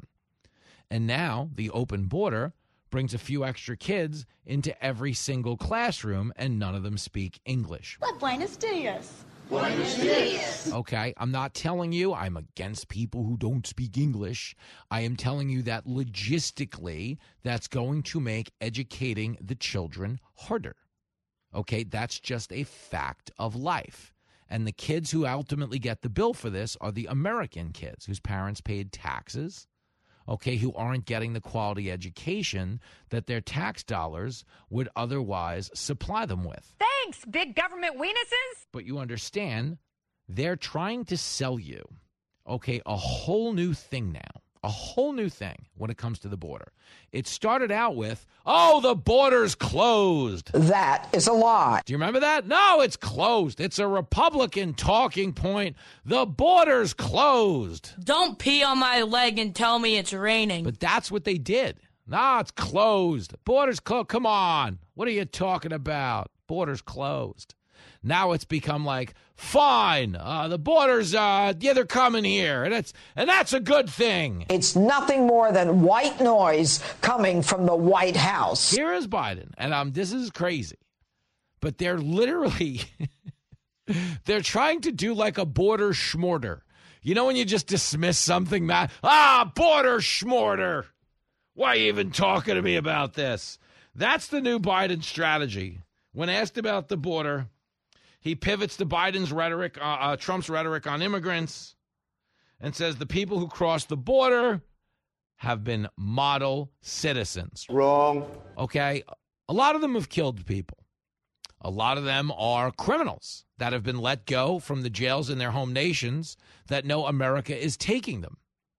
And now the open border brings a few extra kids into every single classroom, and none of them speak English. Well, buenos dias. Buenos dias. Okay, I'm not telling you I'm against people who don't speak English. I am telling you that logistically, that's going to make educating the children harder. Okay, that's just a fact of life. And the kids who ultimately get the bill for this are the American kids whose parents paid taxes, okay, who aren't getting the quality education that their tax dollars would otherwise supply them with. Thanks, big government weenuses. But you understand, they're trying to sell you, okay, a whole new thing now, a whole new thing when it comes to the border. It started out with, oh, the border's closed. That is a lie. Do you remember that? No, it's closed. It's a Republican talking point. The border's closed. Don't pee on my leg and tell me it's raining. But that's what they did. No, it's closed. Border's closed. Come on. What are you talking about? Border's closed. Now it's become like, fine, uh, the border's, uh, yeah, they're coming here, and it's and that's a good thing. It's nothing more than white noise coming from the White House. Here is Biden, and um, this is crazy, but they're literally, they're trying to do like a border schmorter. You know when you just dismiss something, Matt? Ah, border schmorter. Why are you even talking to me about this? That's the new Biden strategy. When asked about the border, he pivots to Biden's rhetoric, uh, uh, Trump's rhetoric on immigrants, and says the people who cross the border have been model citizens. Wrong. Okay? A lot of them have killed people. A lot of them are criminals that have been let go from the jails in their home nations that know America is taking them.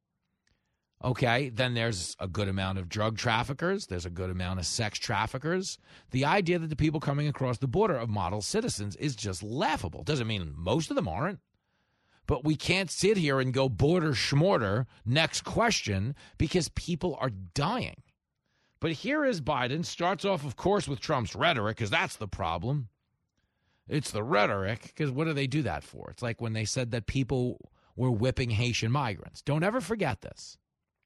Okay, then there's a good amount of drug traffickers. There's a good amount of sex traffickers. The idea that the people coming across the border are model citizens is just laughable. Doesn't mean most of them aren't. But we can't sit here and go border schmorter, next question, because people are dying. But here is Biden, starts off, of course, with Trump's rhetoric, because that's the problem. It's the rhetoric, because what do they do that for? It's like when they said that people were whipping Haitian migrants. Don't ever forget this.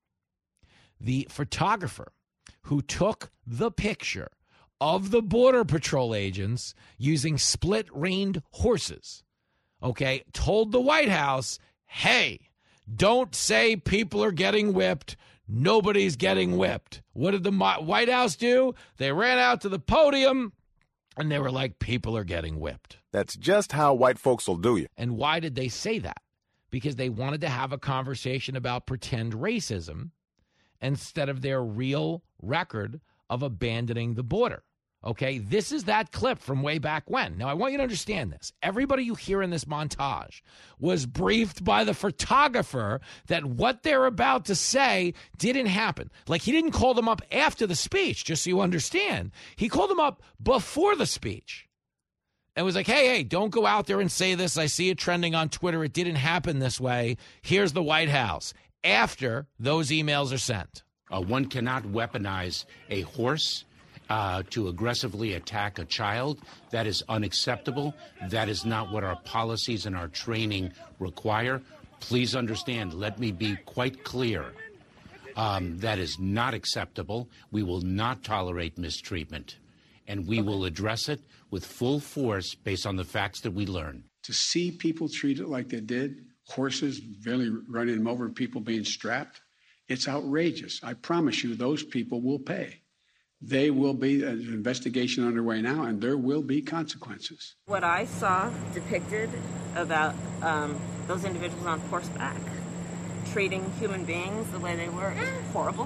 The photographer who took the picture of the Border Patrol agents using split-reined horses, okay, told the White House, hey, don't say people are getting whipped. Nobody's getting whipped. What did the White House do? They ran out to the podium, and they were like, people are getting whipped. That's just how white folks will do you. And why did they say that? Because they wanted to have a conversation about pretend racism instead of their real record of abandoning the border. Okay, this is that clip from way back when. Now, I want you to understand this. Everybody you hear in this montage was briefed by the photographer that what they're about to say didn't happen. Like, he didn't call them up after the speech, just so you understand. He called them up before the speech. and was like, hey, hey, don't go out there and say this. I see it trending on Twitter. It didn't happen this way. Here's the White House. After those emails are sent. Uh, one cannot weaponize a horse uh, to aggressively attack a child. That is unacceptable. That is not what our policies and our training require. Please understand, let me be quite clear. Um, that is not acceptable. We will not tolerate mistreatment, and we will address it with full force based on the facts that we learn. To see people treated like they did, horses barely running them over, people being strapped, it's outrageous. I promise you those people will pay. They will be, an investigation underway now, and there will be consequences. What I saw depicted about um, those individuals on horseback treating human beings the way they were is horrible.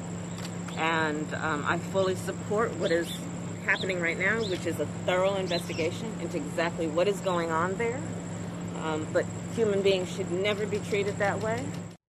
And um, I fully support what is happening right now, which is a thorough investigation into exactly what is going on there. Um, but human beings should never be treated that way.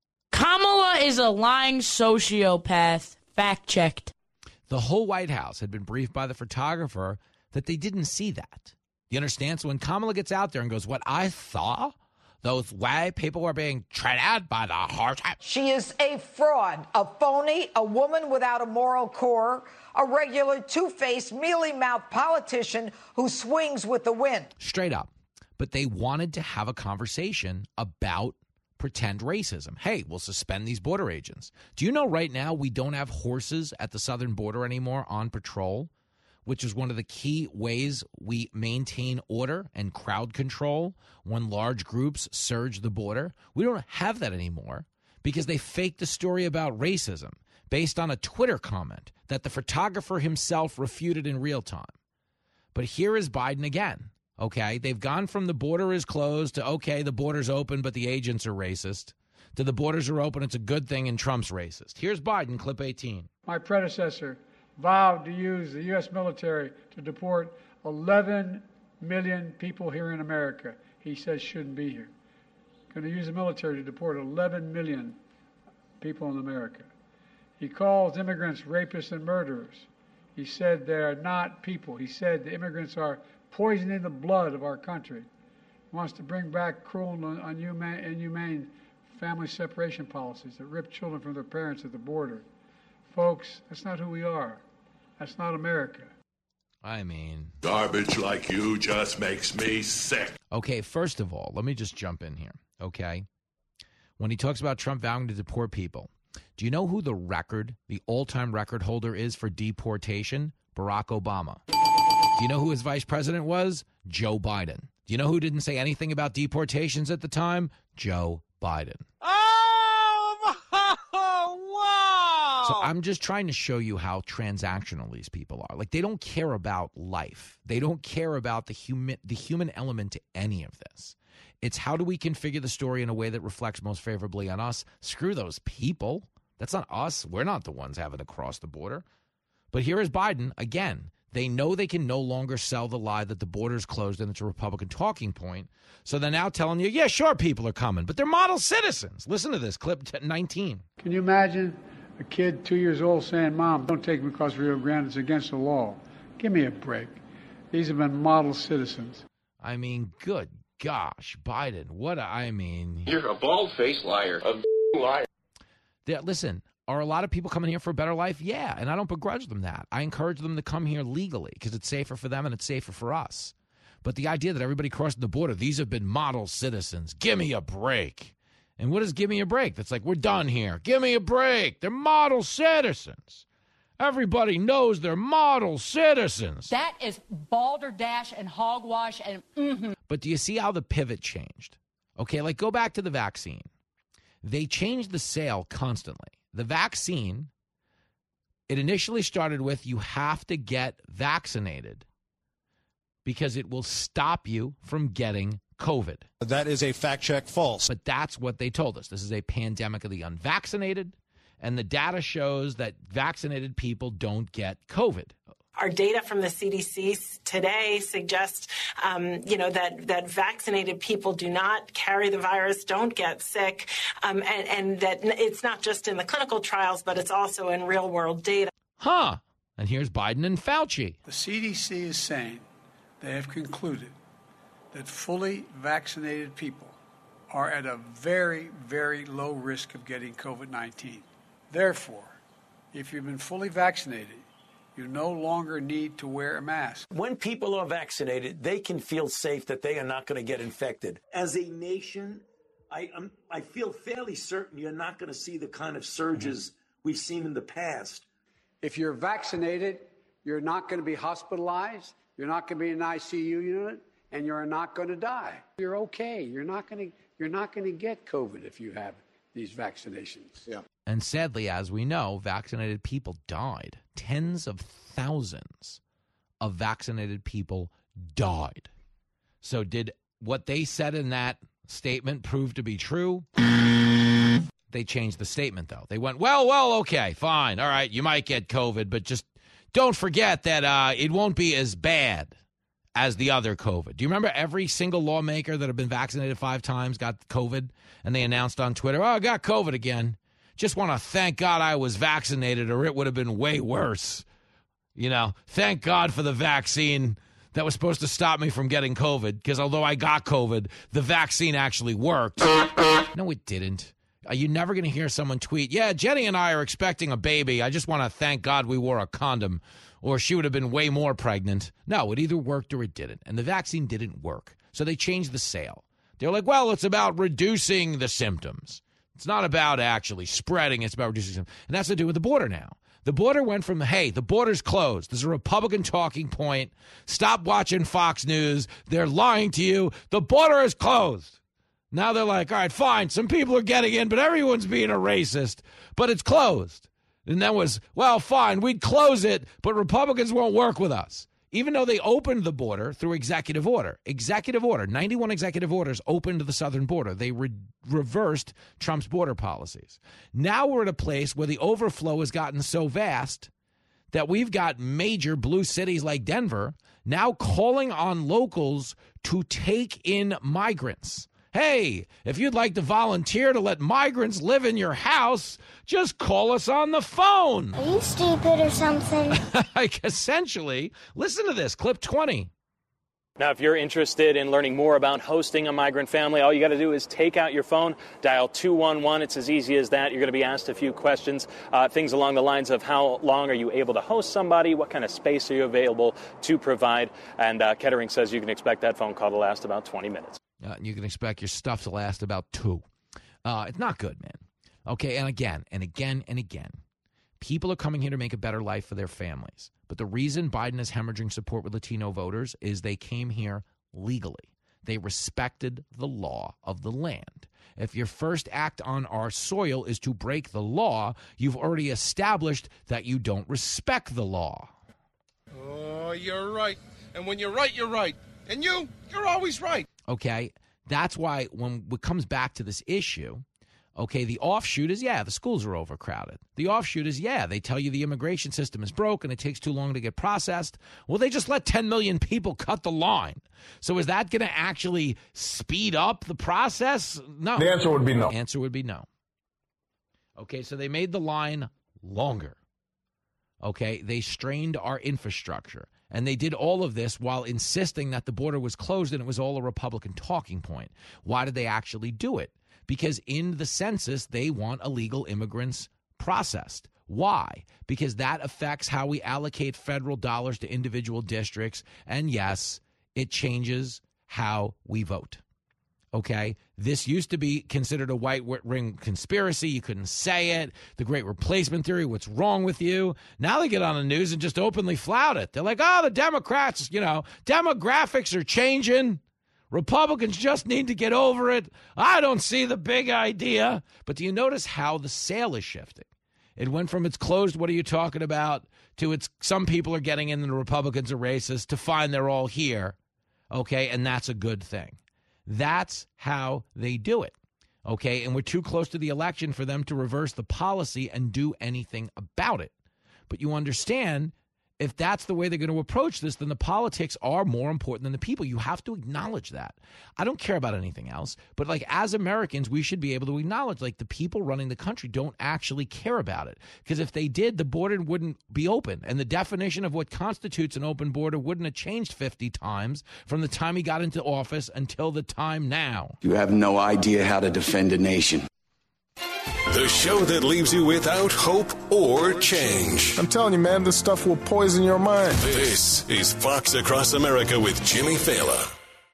Kamala is a lying sociopath. Fact checked. The whole White House had been briefed by the photographer that they didn't see that. You understand? So when Kamala gets out there and goes, what I saw, those way people were being treated by the horse. She is a fraud, a phony, a woman without a moral core, a regular two-faced, mealy-mouthed politician who swings with the wind. Straight up. But they wanted to have a conversation about pretend racism. Hey, we'll suspend these border agents. Do you know right now we don't have horses at the southern border anymore on patrol, which is one of the key ways we maintain order and crowd control when large groups surge the border? We don't have that anymore because they faked the story about racism based on a Twitter comment that the photographer himself refuted in real time. But here is Biden again. Okay, they've gone from the border is closed to, okay, the border's open, but the agents are racist, to the borders are open, it's a good thing, and Trump's racist. Here's Biden, clip eighteen. My predecessor vowed to use the U S military to deport eleven million people here in America he says shouldn't be here. Going to use the military to deport eleven million people in America. He calls immigrants rapists and murderers. He said they are not people. He said the immigrants are poisoning the blood of our country. He wants to bring back cruel and inhumane, inhumane family separation policies that rip children from their parents at the border. Folks, that's not who we are. That's not America. I mean... Garbage like you just makes me sick. Okay, first of all, let me just jump in here, okay? When he talks about Trump vowing to deport people, do you know who the record, the all-time record holder is for deportation? Barack Obama. Do you know who his vice president was? Joe Biden. Do you know who didn't say anything about deportations at the time? Joe Biden. Oh, wow! So I'm just trying to show you how transactional these people are. Like, they don't care about life. They don't care about the human, the human element to any of this. It's how do we configure the story in a way that reflects most favorably on us? Screw those people. That's not us. We're not the ones having to cross the border. But here is Biden again. They know they can no longer sell the lie that the border's closed and it's a Republican talking point. So they're now telling you, yeah, sure, people are coming, but they're model citizens. Listen to this, clip nineteen. Can you imagine a kid two years old saying, Mom, don't take me across Rio Grande, it's against the law. Give me a break. These have been model citizens. I mean, good gosh, Biden, what a, I mean. You're a bald-faced liar, a liar. There, listen. Are a lot of people coming here for a better life? Yeah, and I don't begrudge them that. I encourage them to come here legally because it's safer for them and it's safer for us. But the idea that everybody crossing the border, these have been model citizens. Give me a break. And what is give me a break? That's like, we're done here. Give me a break. They're model citizens. Everybody knows they're model citizens. That is balderdash and hogwash and mm-hmm. But do you see how the pivot changed? Okay, like go back to the vaccine. They changed the sale constantly. The vaccine, it initially started with you have to get vaccinated because it will stop you from getting COVID. That is a fact check false. But that's what they told us. This is a pandemic of the unvaccinated, and the data shows that vaccinated people don't get COVID. Our data from the C D C today suggests, um, you know, that, that vaccinated people do not carry the virus, don't get sick, um, and, and that it's not just in the clinical trials, but it's also in real-world data. Huh. And here's Biden and Fauci. The C D C is saying they have concluded that fully vaccinated people are at a very, very low risk of getting COVID nineteen. Therefore, if you've been fully vaccinated, you no longer need to wear a mask. When people are vaccinated, they can feel safe that they are not going to get infected. As a nation, I I'm, I feel fairly certain you're not going to see the kind of surges mm-hmm. we've seen in the past. If you're vaccinated, you're not going to be hospitalized, you're not going to be in an I C U unit, and you're not going to die. You're okay. You're not going to you're not going to get COVID if you have these vaccinations. Yeah. And sadly, as we know, vaccinated people died. Tens of thousands of vaccinated people died. So did what they said in that statement prove to be true? They changed the statement, though. They went, well, well, okay, fine. All right, you might get COVID, but just don't forget that uh, it won't be as bad as the other COVID. Do you remember every single lawmaker that had been vaccinated five times got COVID, and they announced on Twitter, oh, I got COVID again. Just want to thank God I was vaccinated, or it would have been way worse. You know, thank God for the vaccine that was supposed to stop me from getting COVID, because although I got COVID, the vaccine actually worked. No, it didn't. Are you never going to hear someone tweet, yeah, Jenny and I are expecting a baby. I just want to thank God we wore a condom, or she would have been way more pregnant. No, it either worked or it didn't. And the vaccine didn't work. So they changed the sale. They're like, well, it's about reducing the symptoms. It's not about actually spreading. It's about reducing symptoms. And that's to do with the border now. The border went from, hey, the border's closed. There's a Republican talking point. Stop watching Fox News. They're lying to you. The border is closed. Now they're like, all right, fine. Some people are getting in, but everyone's being a racist. But it's closed. And that was, well, fine, we'd close it, but Republicans won't work with us. Even though they opened the border through executive order. Executive order, ninety-one executive orders opened the southern border. They re- reversed Trump's border policies. Now we're at a place where the overflow has gotten so vast that we've got major blue cities like Denver now calling on locals to take in migrants. Hey, if you'd like to volunteer to let migrants live in your house, just call us on the phone. Are you stupid or something? Like, essentially, listen to this, clip twenty. Now, if you're interested in learning more about hosting a migrant family, all you got to do is take out your phone, dial two one one. It's as easy as that. You're going to be asked a few questions, uh, things along the lines of how long are you able to host somebody, what kind of space are you available to provide, and uh, Kettering says you can expect that phone call to last about twenty minutes. Uh, you can expect your stuff to last about two. Uh, it's not good, man. Okay, and again, and again, and again, people are coming here to make a better life for their families. But the reason Biden is hemorrhaging support with Latino voters is they came here legally. They respected the law of the land. If your first act on our soil is to break the law, you've already established that you don't respect the law. Oh, you're right. And when you're right, you're right. And you, you're always right. Okay, that's why when it comes back to this issue, okay, the offshoot is, yeah, the schools are overcrowded. The offshoot is, yeah, they tell you the immigration system is broken, it takes too long to get processed. Well, they just let ten million people cut the line. So is that going to actually speed up the process? No. The answer would be no. The answer would be no. Okay, so they made the line longer. Okay, they strained our infrastructure. And they did all of this while insisting that the border was closed and it was all a Republican talking point. Why did they actually do it? Because in the census, they want illegal immigrants processed. Why? Because that affects how we allocate federal dollars to individual districts. And yes, it changes how we vote. Okay, this used to be considered a white ring conspiracy. You couldn't say it. The Great Replacement Theory, what's wrong with you? Now they get on the news and just openly flout it. They're like, oh, the Democrats, you know, demographics are changing. Republicans just need to get over it. I don't see the big idea. But do you notice how the sale is shifting? It went from it's closed, what are you talking about, to it's some people are getting in and the Republicans are racist, to find they're all here. Okay, and that's a good thing. That's how they do it, okay? And we're too close to the election for them to reverse the policy and do anything about it. But you understand, if that's the way they're going to approach this, then the politics are more important than the people. You have to acknowledge that. I don't care about anything else, but like as Americans, we should be able to acknowledge like the people running the country don't actually care about it. Because if they did, the border wouldn't be open. And the definition of what constitutes an open border wouldn't have changed fifty times from the time he got into office until the time now. You have no idea how to defend a nation. The show that leaves you without hope or change. I'm telling you, man, this stuff will poison your mind. This is Fox Across America with Jimmy Fallon.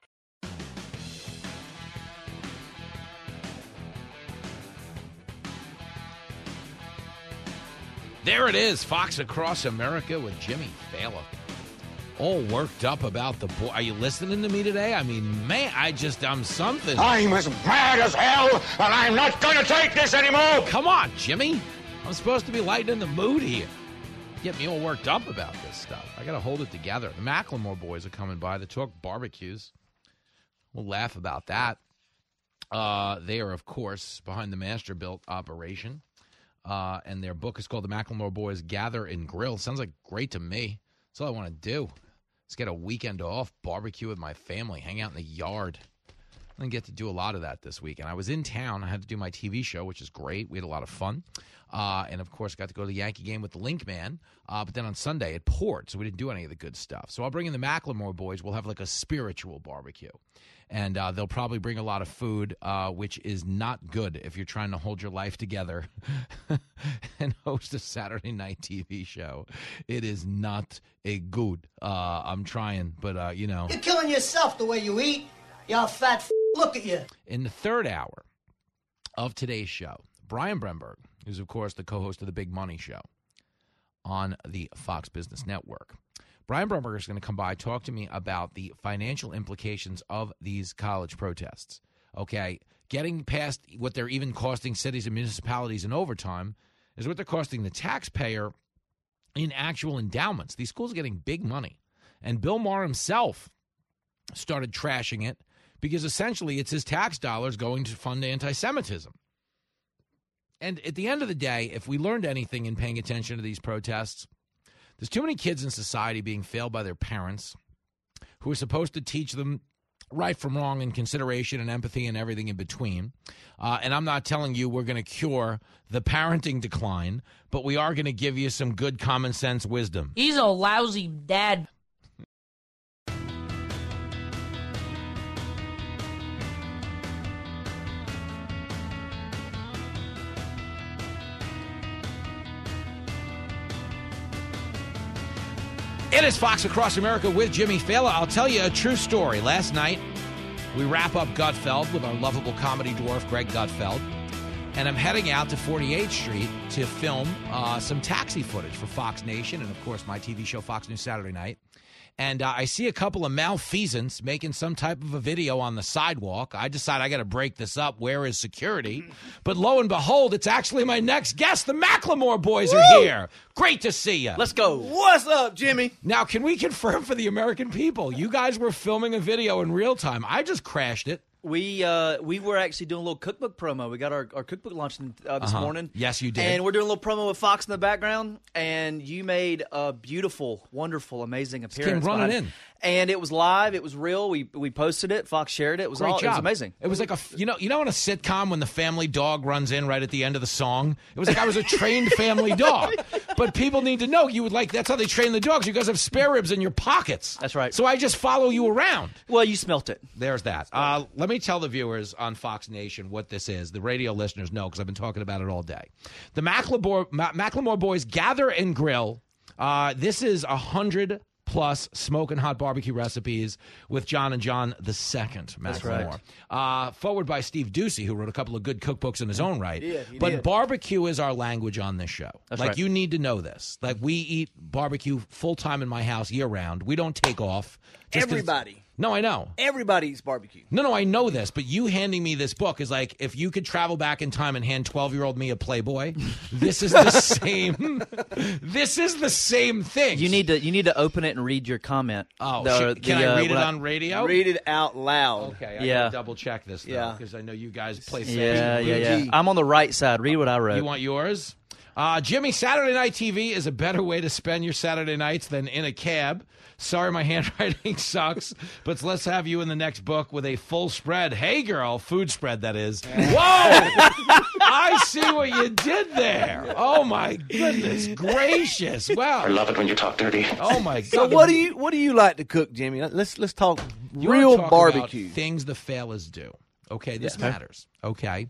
There it is, Fox Across America with Jimmy Fallon. All worked up about the boy. Are you listening to me today? I mean, man, I just, I'm something. I'm as mad as hell, and I'm not going to take this anymore. Come on, Jimmy. I'm supposed to be lightening the mood here. Get me all worked up about this stuff. I got to hold it together. The Macklemore boys are coming by to talk barbecues. We'll laugh about that. Uh, they are, of course, behind the Masterbuilt operation. Uh, and their book is called The Macklemore Boys Gather and Grill. Sounds like great to me. That's all I want to do. Let's get a weekend off, barbecue with my family, hang out in the yard. I didn't get to do a lot of that this weekend. I was in town. I had to do my T V show, which is great. We had a lot of fun. Uh, and, of course, got to go to the Yankee game with the Link Man. Uh, but then on Sunday, it poured, so we didn't do any of the good stuff. So I'll bring in the Macklemore boys. We'll have like a spiritual barbecue. And uh, they'll probably bring a lot of food, uh, which is not good if you're trying to hold your life together and host a Saturday night T V show. It is not a good. Uh, I'm trying, but, uh, you know. You're killing yourself the way you eat. You fat f***. Look at you. In the third hour of today's show, Brian Bremberg, who's, of course, the co-host of The Big Money Show on the Fox Business Network. Brian Bremberger is going to come by, talk to me about the financial implications of these college protests. Okay, getting past what they're even costing cities and municipalities in overtime is what they're costing the taxpayer in actual endowments. These schools are getting big money. And Bill Maher himself started trashing it because essentially it's his tax dollars going to fund anti-Semitism. And at the end of the day, if we learned anything in paying attention to these protests, there's too many kids in society being failed by their parents who are supposed to teach them right from wrong and consideration and empathy and everything in between. Uh, and I'm not telling you we're going to cure the parenting decline, but we are going to give you some good common sense wisdom. He's a lousy dad. It is Fox Across America with Jimmy Fallon. I'll tell you a true story. Last night, we wrap up Gutfeld with our lovable comedy dwarf, Greg Gutfeld. And I'm heading out to forty-eighth Street to film uh, some taxi footage for Fox Nation and, of course, my T V show, Fox News Saturday Night. And uh, I see a couple of malfeasants making some type of a video on the sidewalk. I decide I got to break this up. Where is security? But lo and behold, it's actually my next guest. The Macklemore boys Woo! are here. Great to see you. Let's go. What's up, Jimmy? Now, can we confirm for the American people, you guys were filming a video in real time. I just crashed it. We uh, we were actually doing a little cookbook promo. We got our, our cookbook launched uh, this Uh-huh. morning. Yes, you did. And we're doing a little promo with Fox in the background. And you made a beautiful, wonderful, amazing appearance. came running behind- in. And it was live. It was real. We we posted it. Fox shared it. It was Great all. job. It was amazing. It was like a, you know, you know in a sitcom when the family dog runs in right at the end of the song? It was like I was a trained family dog. But people need to know you would like, that's how they train the dogs. You guys have spare ribs in your pockets. That's right. So I just follow you around. Well, you smelt it. There's that. Uh, let me tell the viewers on Fox Nation what this is. The radio listeners know because I've been talking about it all day. The Macklemore, Ma- Macklemore boys gather and grill. Uh, this is a hundred plus smoking hot barbecue recipes with John and John the Second. That's Macklemore. Uh, forward by Steve Ducey, who wrote a couple of good cookbooks in his own right. He did, he but did. barbecue is our language on this show. That's like right. you need to know this. Like we eat barbecue full time in my house year round. We don't take off. just 'cause- Everybody. No, I know. Everybody eats barbecue. No, no, I know this, but you handing me this book is like if you could travel back in time and hand twelve-year-old me a Playboy, this is the same. This is the same thing. You need to you need to open it and read your comment. Oh, The- shit. Can the, I uh, read it when on radio? Read it out loud. Okay, I yeah. gotta double check this though, Yeah. because I know you guys play safe. Yeah, yeah, yeah. I'm on the right side. Read what I wrote. You want yours? Uh, Jimmy, Saturday Night T V is a better way to spend your Saturday nights than in a cab. Sorry, my handwriting sucks, but let's have you in the next book with a full spread. Hey, girl, food spread, that is. Whoa! I see what you did there. Oh, my goodness gracious. Wow. I love it when you talk dirty. Oh, my God. So what do you what do you like to cook, Jimmy? Let's let's talk You real wanna talk barbecue. about things the fellas do. Okay, this Yeah. matters. Okay,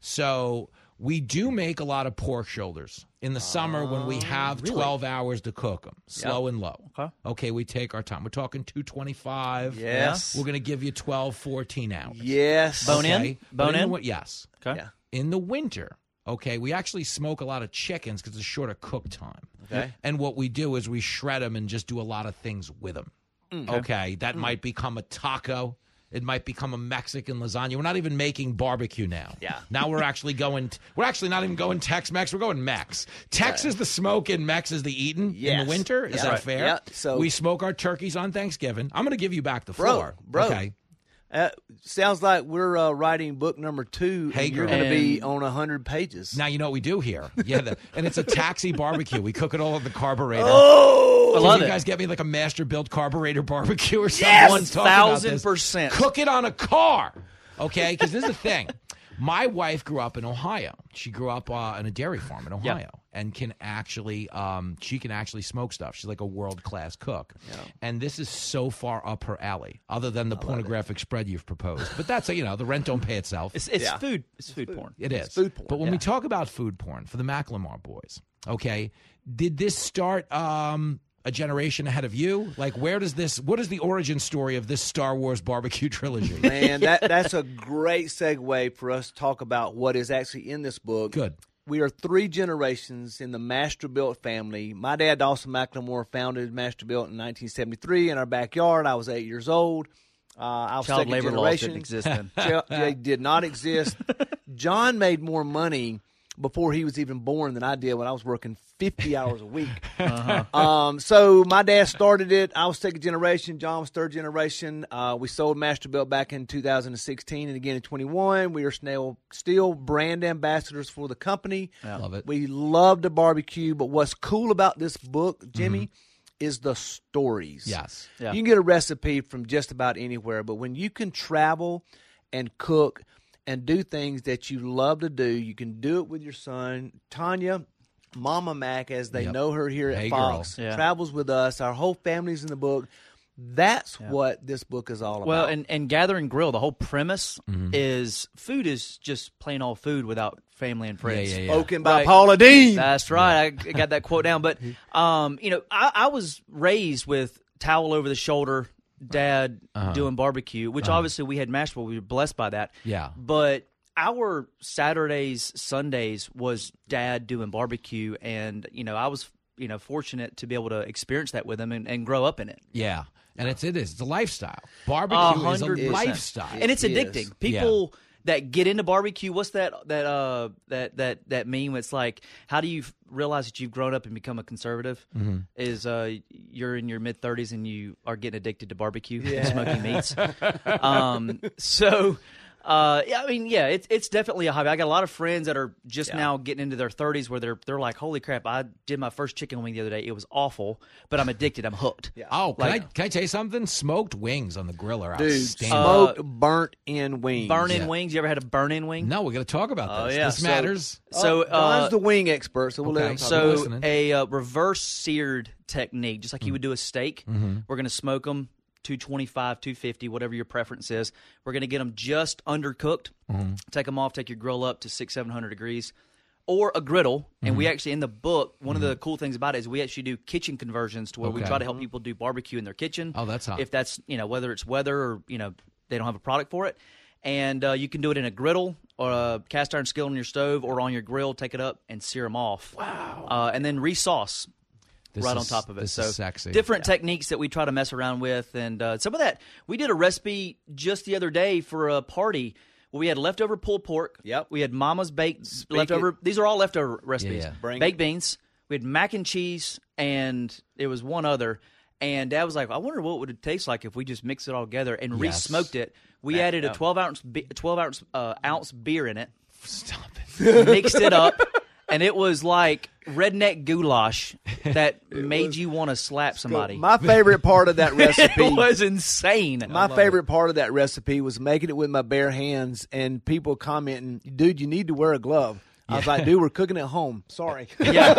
so we do make a lot of pork shoulders in the summer when we have really? twelve hours to cook them, slow Yep. and low. Okay. Okay, we take our time. We're talking two twenty-five. Yes. We're going to give you twelve, fourteen hours. Yes. Bone in? Okay? Bone But in? in? the wi- yes. Okay. Yeah. In the winter, okay, we actually smoke a lot of chickens because it's shorter cook time. Okay. And what we do is we shred them and just do a lot of things with them. Mm. Okay, that Mm. might become a taco. It might become a Mexican lasagna. We're not even making barbecue now. Yeah. Now we're actually going. We're actually not even going Tex-Mex. We're going Mex. Tex is the smoke and Mex is the eating in Yes. the winter. Is Yeah. that Right. fair? Yeah. So- we smoke our turkeys on Thanksgiving. I'm going to give you back the Bro, floor. bro. Okay. Uh, sounds like we're uh, writing book number two. Hey, and you're girl. going to be And- on a hundred pages. Now you know what we do here. Yeah, the, and it's a taxi barbecue. We cook it all at the carburetor. Oh, I Can love you it. guys get me like a master built carburetor barbecue or something? Yes! Let's talk about Thousand this. percent. Cook it on a car, okay? Because this is the thing. My wife grew up in Ohio. She grew up uh, in a dairy farm in Ohio, Yeah. and can actually, um, she can actually smoke stuff. She's like a world class cook, Yeah. and this is so far up her alley. Other than the pornographic spread you've proposed, but that's a, you know the rent don't pay itself. It's, it's Yeah. food. It's food porn. It is It's food porn, But when yeah. we talk about food porn for the Macklemore boys, okay, did this start um, a generation ahead of you? Like, where does this? What is the origin story of this Star Wars barbecue trilogy? Man, that that's a great segue for us to talk about what is actually in this book. Good. We are three generations in the Masterbuilt family. My dad, Dawson McLemore, founded Masterbuilt in nineteen seventy-three in our backyard. I was eight years old. Uh, I was Child second labor laws generation. didn't exist then. Child- They did not exist. John made more money before he was even born than I did when I was working fifty hours a week. Uh-huh. Um, so my dad started it. I was second generation. John was third generation. Uh, we sold Masterbuilt back in two thousand sixteen and again in twenty-one. We are still, still brand ambassadors for the company. Yeah. Love it. We love the barbecue, but what's cool about this book, Jimmy, is the stories. Yes. Yeah. You can get a recipe from just about anywhere, but when you can travel and cook and do things that you love to do, you can do it with your son. Tanya, Mama Mac, as they Yep. know her here at Hey, Fox, girl. Yeah. travels with us. Our whole family's in the book. That's what this book is all about. Well, and, and Gather and Grill, the whole premise Mm-hmm. is food is just plain old food without family and friends. Yeah, yeah, yeah. spoken by Right. Paula Dean. That's right. I got that quote down. But, um, you know, I, I was raised with towel over the shoulder, dad Uh-huh. doing barbecue, which obviously we had mashed, but we were blessed by that. Yeah. But our Saturdays, Sundays was dad doing barbecue. And, you know, I was, you know, fortunate to be able to experience that with him and, and grow up in it. Yeah. And it's it is. It's a lifestyle. Barbecue is a hundred percent. lifestyle. And it's It addicting. is. People that get into barbecue, what's that that uh that that that meme? It's like, how do you f- realize that you've grown up and become a conservative? Mm-hmm. Is uh you're in your mid thirties and you are getting addicted to barbecue, and Yeah. smoking meats. um, so. Uh, yeah, I mean, yeah, it's it's definitely a hobby. I got a lot of friends that are just Yeah. now getting into their thirties where they're they're like, holy crap! I did my first chicken wing the other day. It was awful, but I'm addicted. I'm hooked. Yeah. Oh, can, Like- I, can I tell you something? Smoked wings on the grill are Dude, outstanding. smoked burnt-in wings. Burn-in Yeah. wings. You ever had a burn-in wing? no, we're going to talk about Oh, this. yeah. This So- matters. So, Uh, Don's uh, the wing expert, so we'll let okay. him talk So- about it. So listening. a uh, reverse seared technique, just like Mm. you would do a steak. Mm-hmm. We're going to smoke them two twenty-five, two fifty, whatever your preference is. We're going to get them just undercooked. Mm-hmm. Take them off. Take your grill up to six, seven hundred degrees, or a griddle. And Mm-hmm. we actually in the book, one of the cool things about it is we actually do kitchen conversions to where we Okay. try to help people do barbecue in their kitchen. Oh, that's hot. If that's you know whether it's weather or you know they don't have a product for it. And uh, you can do it in a griddle or a cast iron skillet on your stove or on your grill. Take it up and sear them off. Wow! Uh, and then resauce This right is- on top of it. this so is sexy. different techniques that we try to mess around with, and uh, some of that we did a recipe just the other day for a party. Where we had leftover pulled pork. Yep. We had Mama's baked Speak leftover. it. These are all leftover recipes. Yeah, yeah. Bring baked it. beans. We had mac and cheese, and it was one other. And Dad was like, "I wonder what would it taste like if we just mix it all together and Yes. re-smoked it." We Back added it a up. twelve ounce, be- twelve ounce uh, ounce beer in it, Stop it. mixed it up, and it was like redneck goulash that made was, you want to slap somebody. My favorite part of that recipe it was insane. My favorite it. part of that recipe was making it with my bare hands and people commenting, "Dude, you need to wear a glove." I was like, dude, we're cooking at home. Sorry. Yeah.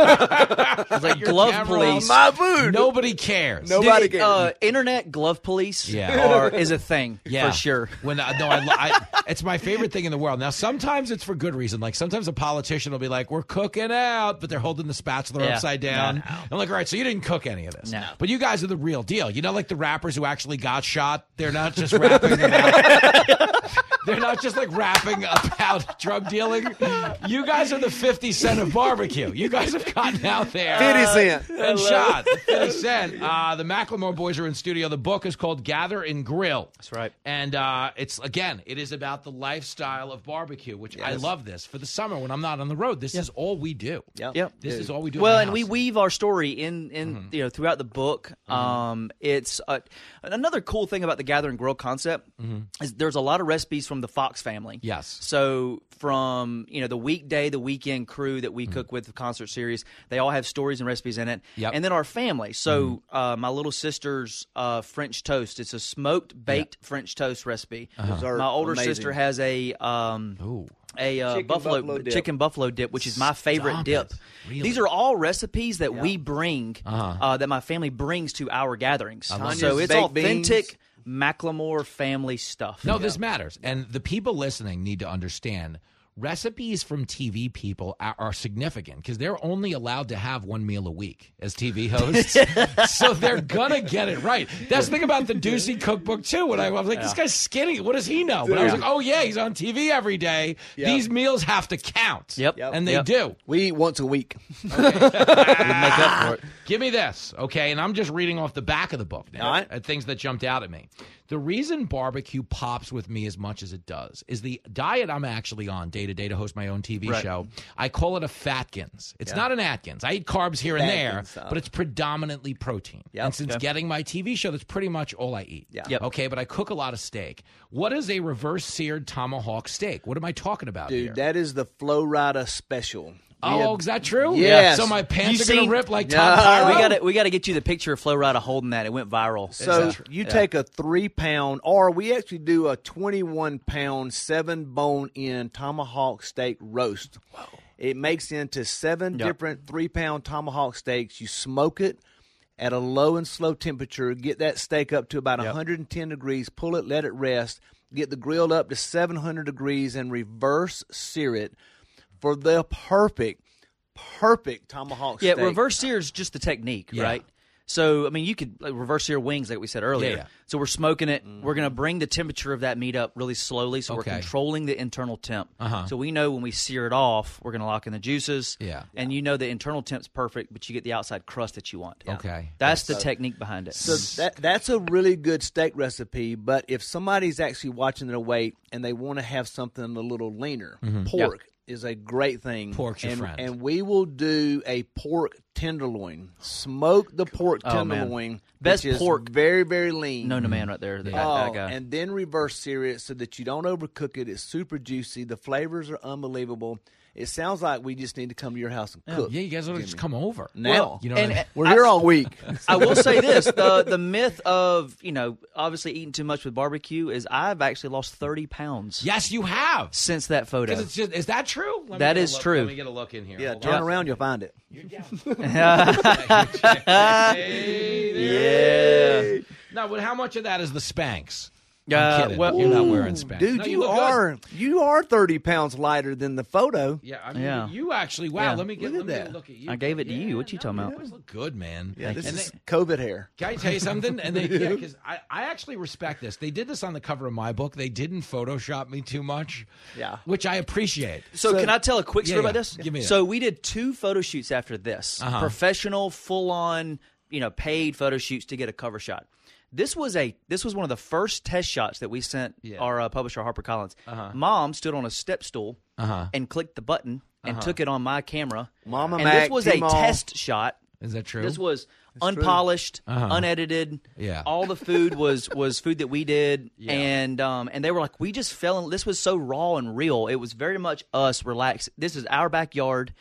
I was like, glove police. My food. Nobody cares. Nobody dude, cares. Uh, internet glove police yeah. are, is a thing yeah. for sure. When uh, no, I, I, it's my favorite thing in the world. Now, sometimes it's for good reason. Like sometimes a politician will be like, we're cooking out, but they're holding the spatula yeah. upside down. No, no. I'm like, all right, so you didn't cook any of this. No. But you guys are the real deal. You know, like the rappers who actually got shot? They're not just rapping about They're not just like rapping about drug dealing. You guys are the fifty Cent of barbecue. You guys have gotten out there. fifty Cent. And shot. fifty Cent. Uh, the Macklemore boys are in studio. The book is called Gather and Grill. That's right. And uh, it's, again, it is about the lifestyle of barbecue, which yes. I love this. For the summer when I'm not on the road, this yep. is all we do. Yep. yep. This Dude. is all we do. Well, and house. we weave our story in, in mm-hmm. you know, throughout the book. Mm-hmm. Um, it's uh, another cool thing about the Gather and Grill concept mm-hmm. is there's a lot of recipes from the Fox family. Yes. So from, you know, the weekday, the weekend crew that we mm-hmm. cook with the concert series, they all have stories and recipes in it. Yep. And then our family. So mm-hmm. uh, my little sister's uh, French toast. It's a smoked baked yep. French toast recipe. Uh-huh. My older amazing. sister has a um, Ooh. a uh, chicken buffalo, buffalo dip. chicken buffalo dip, which is my favorite Stop dip. Really? These are all recipes that Yeah. we bring, Uh-huh. uh, that my family brings to our gatherings. love So it. it's Baked authentic beans. Macklemore family stuff. No, Yeah. this matters. And the people listening need to understand recipes from T V people are, are significant because they're only allowed to have one meal a week as T V hosts. So they're going to get it right. That's the thing about the Ducey cookbook, too. When I, I was like, Yeah. this guy's skinny. What does he know? But I was like, oh, yeah, he's on T V every day. Yep. These meals have to count. Yep. And they Yep. do. We eat once a week. We make up for it. Give me this, okay? And I'm just reading off the back of the book now All right. at things that jumped out at me. The reason barbecue pops with me as much as it does is the diet I'm actually on day to day to host my own T V Right. show. I call it a Fatkins. It's Yeah. not an Atkins. I eat carbs here and there, Fatkins, uh, but it's predominantly protein. Yep. And since Okay. getting my T V show, that's pretty much all I eat. Yeah. Yep. Okay, but I cook a lot of steak. What is a reverse seared tomahawk steak? What am I talking about Dude, here? that is the Flow Rider special. We oh, have- is that true? Yes. So my pants You are going seen- to rip like No. Tom Pyro? We got to we got to get you the picture of Flo Rida holding that. It went viral. So that true? you Yeah. take a three pound, or we actually do a twenty-one pound, seven bone in tomahawk steak roast. Whoa. It makes into seven Yep. different three pound tomahawk steaks. You smoke it at a low and slow temperature, get that steak up to about Yep. one hundred ten degrees, pull it, let it rest, get the grill up to seven hundred degrees, and reverse sear it for the perfect, perfect tomahawk Yeah, steak. reverse sear is just the technique, Yeah. right? So, I mean, you could like, reverse sear wings, like we said earlier. Yeah, yeah. So we're smoking it. We're going to bring the temperature of that meat up really slowly, so Okay. we're controlling the internal temp. Uh-huh. So we know when we sear it off, we're going to lock in the juices. Yeah. And you know the internal temp's perfect, but you get the outside crust that you want. Okay. That's the technique behind it. So that that's a really good steak recipe, but if somebody's actually watching their weight and they want to have something a little leaner, pork is a great thing. Pork's your and, friend. And we will do a pork tenderloin. Smoke the pork Oh, man. tenderloin. Best which is pork. very, very lean. No, no, man, right there. That, Oh, that guy. and then reverse sear it so that you don't overcook it. It's super juicy. The flavors are unbelievable. It sounds like we just need to come to your house and cook. Yeah, you guys ought to just come over. Now. Well, You know and- what I mean? We're here all week. I will say this: the the myth of you know obviously eating too much with barbecue is I've actually lost thirty pounds. Yes, you have. Since that photo. Because it's just, is that true? Let me That get a is look. true. Let me get a look in here. Yeah, Hold turn on. around, you'll find it. Yeah. No, but how much of that is the Spanx? Uh, I'm kidding. well- You're not wearing Spanx. Dude, No, you, look good. are you are thirty pounds lighter than the photo. Yeah, I mean, Yeah. you actually. Wow, Yeah. let me get, Look let at me get that. a look at you. I gave it to Yeah, you. What you no, talking you about? always look good, man. Yeah, this and is they, COVID hair. can I tell you something? And they, yeah, because I, I actually respect this. They did this on the cover of my book. They didn't Photoshop me too much. Yeah. which I appreciate. So, So- can I tell a quick story Yeah, about yeah. this? Give me that. So we did two photo shoots after this, Uh-huh. professional, full on, you know, paid photo shoots to get a cover shot. This was a this was one of the first test shots that we sent Yeah. our uh, publisher HarperCollins. Uh-huh. Mom stood on a step stool Uh-huh. and clicked the button and Uh-huh. took it on my camera. Mama and Mac, this was T-Mall. a test shot. Is that true? This was true. unpolished, Uh-huh. unedited. Yeah. All the food was was food that we did, Yeah. and um and they were like, we just fell in. This was so raw and real. It was very much us relaxed. This is our backyard.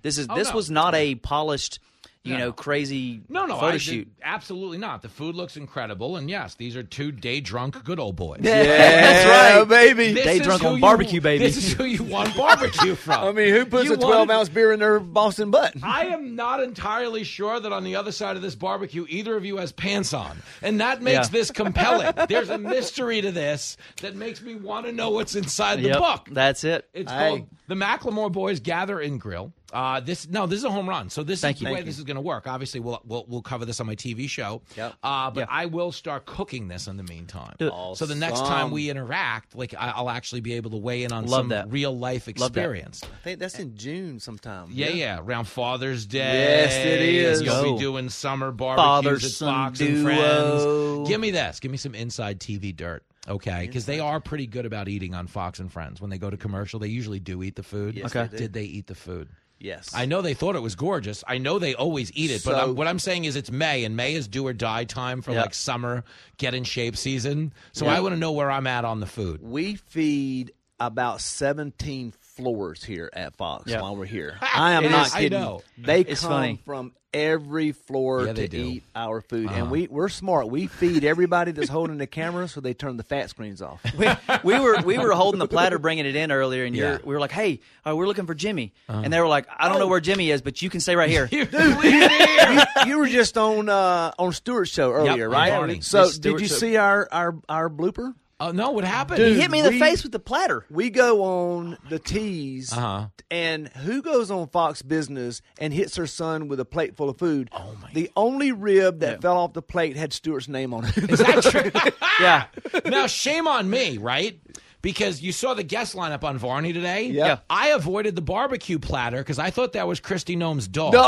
This is Oh, this no. was not a polished, you No, know, no. crazy No, no, photo I shoot. did- absolutely not. The food looks incredible, and yes, these are two day drunk good old boys. Yeah, that's right, baby. This Day is drunk who on you- barbecue, baby. This is who you want barbecue from. I mean, who puts You a twelve wanted- ounce beer in their Boston butt? I am not entirely sure that on the other side of this barbecue, either of you has pants on. And that makes Yeah. this compelling. There's a mystery to this that makes me want to know what's inside the Yep, book. that's it. It's Hey. called The Macklemore Boys Gather and Grill. Uh, this no, this is a home run. So this Thank is you. the way Thank this is going to work. Obviously, we'll, we'll we'll cover this on my T V show. Yep. Uh, but Yeah. I will start cooking this in the meantime. Do it. So the next Awesome. time we interact, like I- I'll actually be able to weigh in on Love some that. real life Love that. experience. I think that's in June sometime. Yeah, yeah, around Father's Day. Yes, it is. You'll Oh. be doing summer barbecues at Father-son Fox and duo. Friends. Give me this. Give me some inside T V dirt, okay? Because they are pretty good about eating on Fox and Friends. When they go to commercial, they usually do eat the food. Yes, Okay. they do. Did they eat the food? Yes. I know they thought it was gorgeous. I know they always eat it, but So- I'm, what I'm saying is it's May, and May is do or die time for Yep. like summer get in shape season. So Yeah. I want to know where I'm at on the food. We feed about seventeen floors here at Fox Yeah. while we're here. I am It not is- I kidding. know. They It's come funny. from every floor Yeah, they to do. eat our food, Uh-huh. and we we're smart. We feed everybody that's holding the camera, so they turn the fat screens off. we, we were we were holding the platter, bringing it in earlier, and you're, Yeah. we were like, "Hey, uh, we're looking for Jimmy," and they were like, "I don't know where Jimmy is, but you can stay right here." Dude, you, you were just on uh, on Stewart's show earlier, on right? Barney. So Yes, did Stewart you show. see our our our blooper? Oh no! What happened? Dude, he hit me in the we- face with the platter. We go on the tees, Uh-huh. and who goes on Fox Business and hits her son with a plate full of food? Oh, my The only rib that Yeah. fell off the plate had Stewart's name on it. Is that true? Yeah, Now, shame on me, right? Because you saw the guest lineup on Varney today. Yeah. I avoided the barbecue platter because I thought that was Christy Nome's dog. No!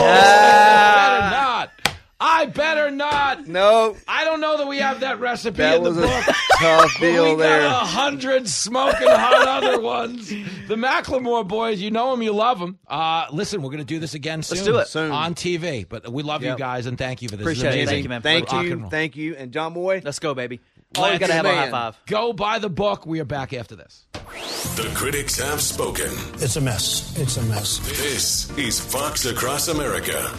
I better not. I better not. No, I don't know that we have that recipe that in the was a book. tough But deal we there. got a hundred smoking hot other ones. The Macklemore boys, you know them, you love them. Uh, listen, we're going to do this again soon. do it. Soon. On T V. But we love you Yep. guys, and thank you for this. Appreciate This is it. amazing. Thank you, man. Thank Rock and you, roll. thank you, and John Boy. let's go, baby. Oh, Oh, we gotta have a high man. five. Go buy the book. We are back after this. The critics have spoken. It's a mess. It's a mess. This is Fox Across America.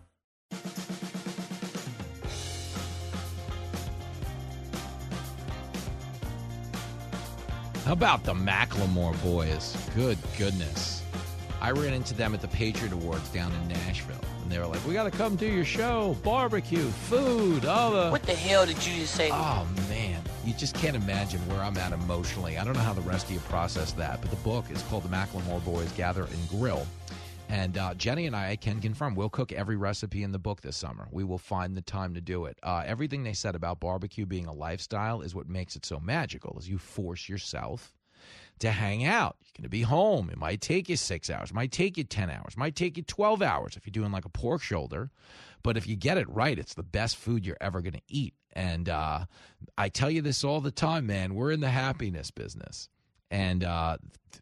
How about the Macklemore boys? Good goodness. I ran into them at the Patriot Awards down in Nashville, and they were like, we got to come do your show, barbecue, food, all the... What the hell did you just say? Oh, man. You just can't imagine where I'm at emotionally. I don't know how the rest of you process that, but the book is called The Macklemore Boys Gather and Grill. And uh, Jenny and I can confirm we'll cook every recipe in the book this summer. We will find the time to do it. Uh, everything they said about barbecue being a lifestyle is what makes it so magical, is you force yourself to hang out. You're going to be home. It might take you six hours. It might take you ten hours. It might take you twelve hours if you're doing like a pork shoulder. But if you get it right, it's the best food you're ever going to eat. And uh, I tell you this all the time, man. We're in the happiness business. And uh,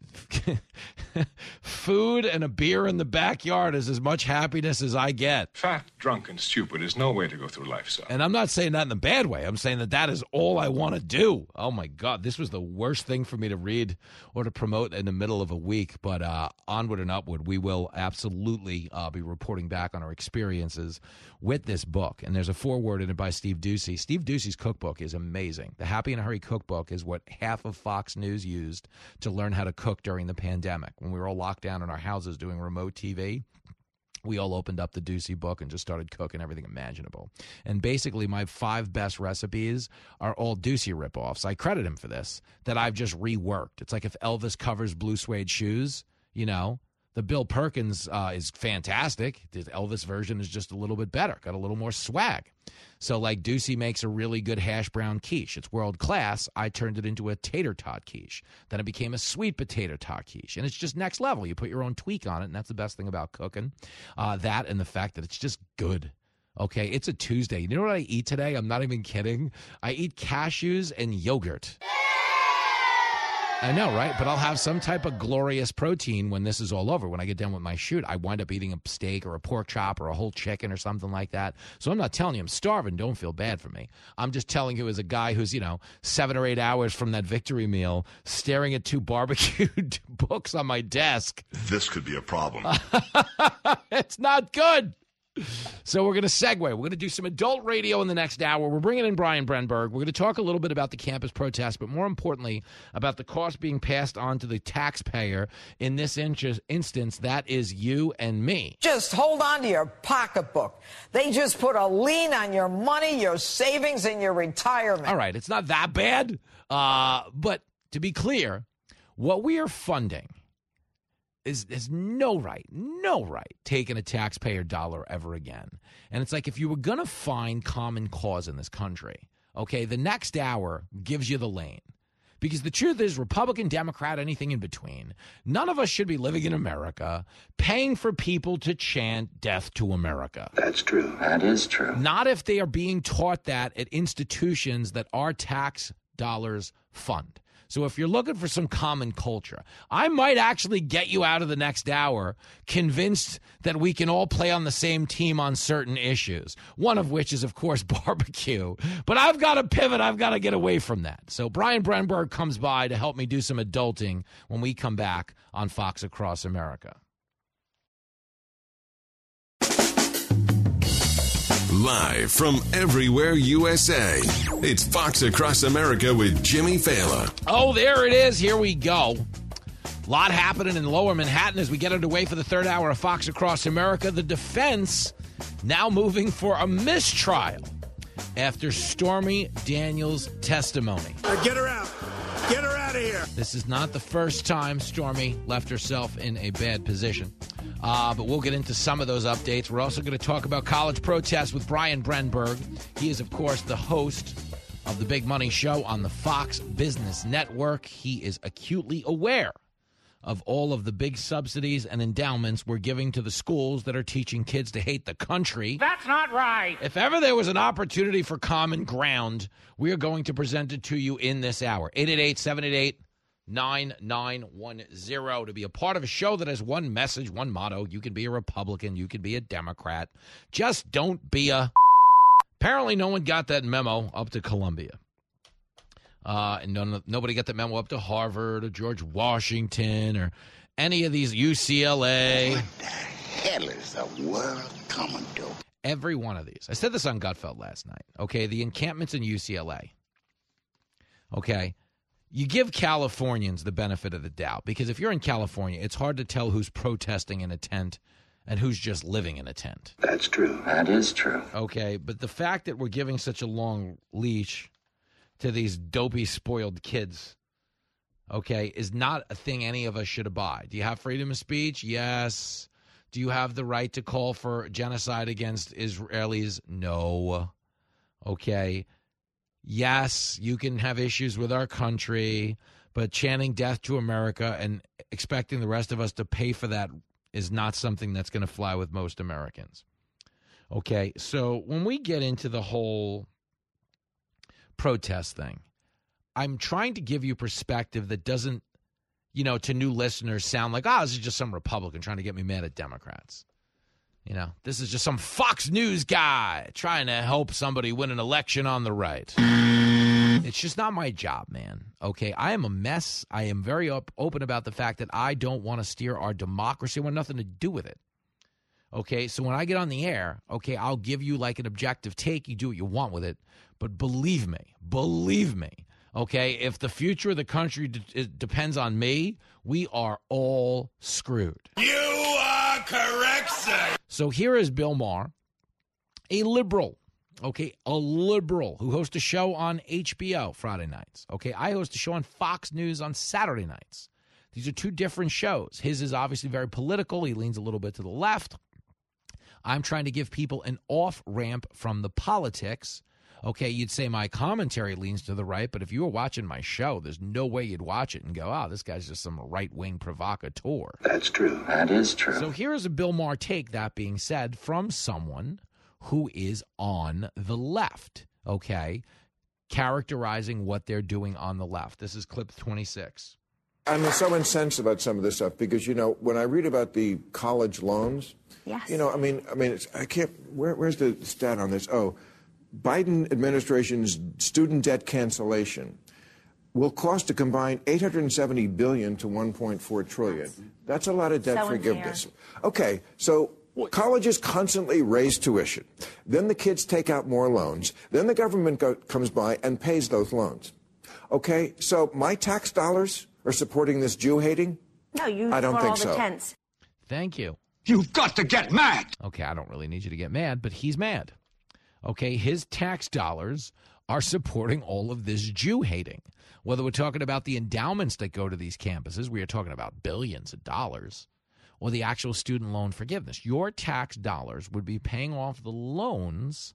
food and a beer in the backyard is as much happiness as I get. Fat, drunk, and stupid is no way to go through life, son. And I'm not saying that in a bad way. I'm saying that that is all I want to do. Oh, my God. This was the worst thing for me to read or to promote in the middle of a week. But uh, onward and upward, we will absolutely uh, be reporting back on our experiences with this book. And there's a foreword in it by Steve Doocy. Steve Doocy's cookbook is amazing. The Happy in a Hurry cookbook is what half of Fox News used to learn how to cook during the pandemic. When we were all locked down in our houses doing remote T V, we all opened up the Doocy book and just started cooking everything imaginable. And basically, my five best recipes are all Doocy ripoffs. I credit him for this, that I've just reworked. It's like if Elvis covers blue suede shoes, you know, the Bill Perkins uh, is fantastic. The Elvis version is just a little bit better, got a little more swag. So, like, Doocy makes a really good hash brown quiche. It's world class. I turned it into a tater tot quiche. Then it became a sweet potato tot quiche. And it's just next level. You put your own tweak on it, and that's the best thing about cooking. Uh, that and the fact that it's just good. Okay, it's a Tuesday. You know what I eat today? I'm not even kidding. I eat cashews and yogurt. I know, right? But I'll have some type of glorious protein when this is all over. When I get done with my shoot, I wind up eating a steak or a pork chop or a whole chicken or something like that. So I'm not telling you I'm starving. Don't feel bad for me. I'm just telling you as a guy who's, you know, seven or eight hours from that victory meal, staring at two barbecued books on my desk. This could be a problem. It's not good. So we're going to segue. We're going to do some adult radio in the next hour. We're bringing in Brian Brenberg. We're going to talk a little bit about the campus protest, but more importantly, about the cost being passed on to the taxpayer. In this in- instance, that is you and me. Just hold on to your pocketbook. They just put a lien on your money, your savings, and your retirement. All right, it's not that bad. Uh, but to be clear, what we are funding is is no right, no right taking a taxpayer dollar ever again. And it's like if you were going to find common cause in this country, okay, the next hour gives you the lane. Because the truth is, Republican, Democrat, anything in between, none of us should be living in America paying for people to chant death to America. That's true. That is true. Not if they are being taught that at institutions that our tax dollars fund. So if you're looking for some common culture, I might actually get you out of the next hour convinced that we can all play on the same team on certain issues, one of which is, of course, barbecue. But I've got to pivot. I've got to get away from that. So Brian Brenberg comes by to help me do some adulting when we come back on Fox Across America. Live from everywhere U S A, it's Fox Across America with Jimmy Fallon. Oh, there it is. Here we go. A lot happening in Lower Manhattan as we get underway for the third hour of Fox Across America. The defense now moving for a mistrial after Stormy Daniels' testimony. Uh, get her out. Get her out of here. This is not the first time Stormy left herself in a bad position. Uh, but we'll get into some of those updates. We're also going to talk about college protests with Brian Brenberg. He is, of course, the host of the Big Money Show on the Fox Business Network. He is acutely aware of all of the big subsidies and endowments we're giving to the schools that are teaching kids to hate the country. That's not right. If ever there was an opportunity for common ground, we are going to present it to you in this hour. eight eight eight, seven eight eight, nine nine one zero to be a part of a show that has one message, one motto. You can be a Republican. You can be a Democrat. Just don't be a... Apparently no one got that memo up to Columbia. Uh, and none, nobody got the memo up to Harvard or George Washington or any of these U C L A. What the hell is the world coming to? Every one of these. I said this on Gutfeld last night. Okay, the encampments in U C L A. Okay, you give Californians the benefit of the doubt because if you're in California, it's hard to tell who's protesting in a tent and who's just living in a tent. That's true. That is true. Okay, but the fact that we're giving such a long leash to these dopey, spoiled kids, okay, is not a thing any of us should abide. Do you have freedom of speech? Yes. Do you have the right to call for genocide against Israelis? No. Okay. Yes, you can have issues with our country, but chanting death to America and expecting the rest of us to pay for that is not something that's going to fly with most Americans. Okay, so when we get into the whole protest thing, I'm trying to give you perspective that doesn't, you know, to new listeners sound like, oh, this is just some Republican trying to get me mad at Democrats. You know, this is just some Fox News guy trying to help somebody win an election on the right. It's just not my job, man. Okay, I am a mess. I am very op- open about the fact that I don't want to steer our democracy. I want nothing to do with it. Okay, so when I get on the air, okay, I'll give you like an objective take. You do what you want with it. But believe me, believe me, okay, if the future of the country d- depends on me, we are all screwed. You are correct, sir. So here is Bill Maher, a liberal, okay, a liberal who hosts a show on H B O Friday nights. Okay, I host a show on Fox News on Saturday nights. These are two different shows. His is obviously very political. He leans a little bit to the left. I'm trying to give people an off-ramp from the politics. Okay, you'd say my commentary leans to the right, but if you were watching my show, there's no way you'd watch it and go, oh, this guy's just some right-wing provocateur. That's true. That is true. So here is a Bill Maher take, that being said, from someone who is on the left, okay, characterizing what they're doing on the left. This is clip twenty-six. I'm so incensed about some of this stuff because, you know, when I read about the college loans, yes. you know, I mean, I mean, it's, I can't, where, where's the stat on this? Oh, Biden administration's student debt cancellation will cost a combined eight hundred seventy billion dollars to one point four trillion dollars. That's a lot of debt so forgiveness. unfair. Okay, so colleges constantly raise tuition. Then the kids take out more loans. Then the government go, comes by and pays those loans. Okay, so my tax dollars are supporting this Jew hating? No, you I don't for think all so. the tents. Thank you. You've got to get mad. Okay, I don't really need you to get mad, but he's mad. Okay, his tax dollars are supporting all of this Jew hating. Whether we're talking about the endowments that go to these campuses, we are talking about billions of dollars, or the actual student loan forgiveness. Your tax dollars would be paying off the loans,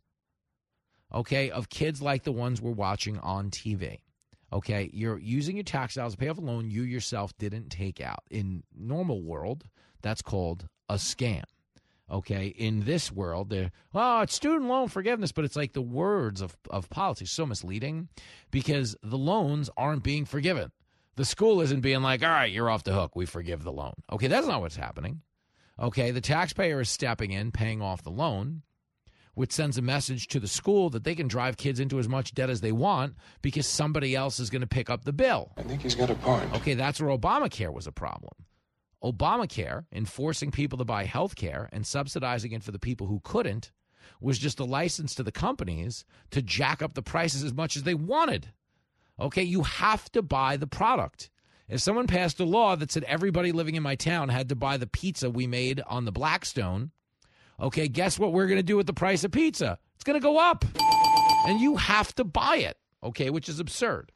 okay, of kids like the ones we're watching on T V. Okay, you're using your tax dollars to pay off a loan you yourself didn't take out. In normal world, that's called a scam. Okay, in this world, they're, oh, it's student loan forgiveness, but it's like the words of, of politics so misleading because the loans aren't being forgiven. The school isn't being like, all right, you're off the hook. We forgive the loan. Okay, that's not what's happening. Okay, the taxpayer is stepping in, paying off the loan, which sends a message to the school that they can drive kids into as much debt as they want because somebody else is going to pick up the bill. I think he's got a point. Okay, that's where Obamacare was a problem. Obamacare, enforcing people to buy health care and subsidizing it for the people who couldn't, was just a license to the companies to jack up the prices as much as they wanted. Okay, you have to buy the product. If someone passed a law that said everybody living in my town had to buy the pizza we made on the Blackstone, okay, guess what we're going to do with the price of pizza? It's going to go up. And you have to buy it, okay, which is absurd.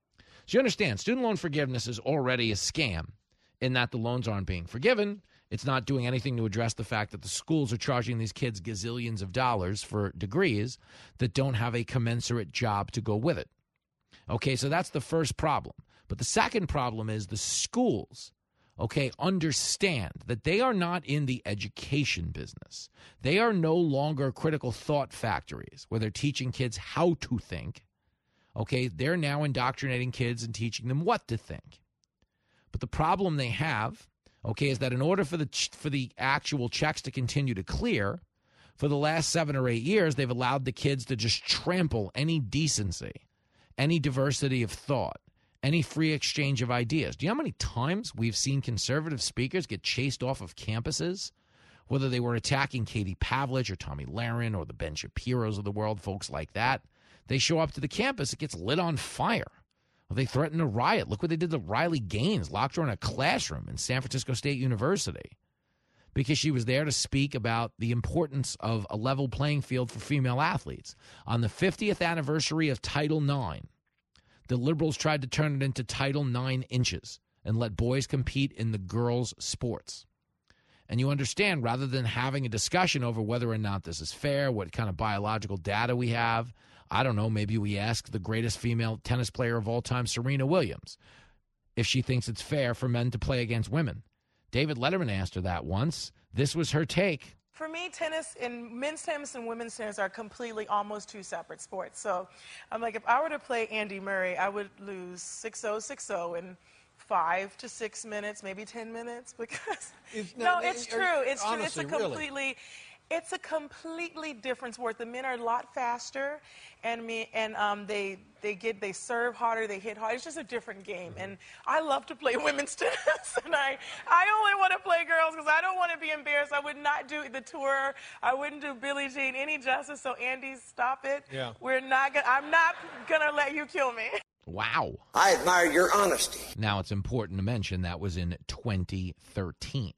So you understand, student loan forgiveness is already a scam in that the loans aren't being forgiven. It's not doing anything to address the fact that the schools are charging these kids gazillions of dollars for degrees that don't have a commensurate job to go with it. Okay, so that's the first problem. But the second problem is the schools, okay, understand that they are not in the education business. They are no longer critical thought factories where they're teaching kids how to think. Okay, they're now indoctrinating kids and teaching them what to think. But the problem they have, okay, is that in order for the ch- for the actual checks to continue to clear, for the last seven or eight years, they've allowed the kids to just trample any decency, any diversity of thought, any free exchange of ideas. Do you know how many times we've seen conservative speakers get chased off of campuses, whether they were attacking Katie Pavlich or Tommy Lahren or the Ben Shapiros of the world, folks like that? They show up to the campus, it gets lit on fire. They threatened a riot. Look what they did to Riley Gaines, locked her in a classroom in San Francisco State University because she was there to speak about the importance of a level playing field for female athletes. On the fiftieth anniversary of Title nine, the liberals tried to turn it into Title nine inches and let boys compete in the girls' sports. And you understand, rather than having a discussion over whether or not this is fair, what kind of biological data we have, I don't know, maybe we ask the greatest female tennis player of all time, Serena Williams, if she thinks it's fair for men to play against women. David Letterman asked her that once. This was her take. For me, tennis and men's tennis and women's tennis are completely almost two separate sports. So I'm like, if I were to play Andy Murray, I would lose six oh, six oh in five to six minutes, maybe ten minutes, because If- no, no, it's are- true. It's true. honestly, It's a really. completely. It's a completely different sport. The men are a lot faster, and me and um, they they get they serve harder, they hit hard. It's just a different game, and I love to play women's tennis, and I I only want to play girls because I don't want to be embarrassed. I would not do the tour. I wouldn't do Billie Jean any justice. So Andy, stop it. Yeah. We're not gonna. I'm not gonna let you kill me. Wow. I admire your honesty. Now, it's important to mention that was in twenty thirteen.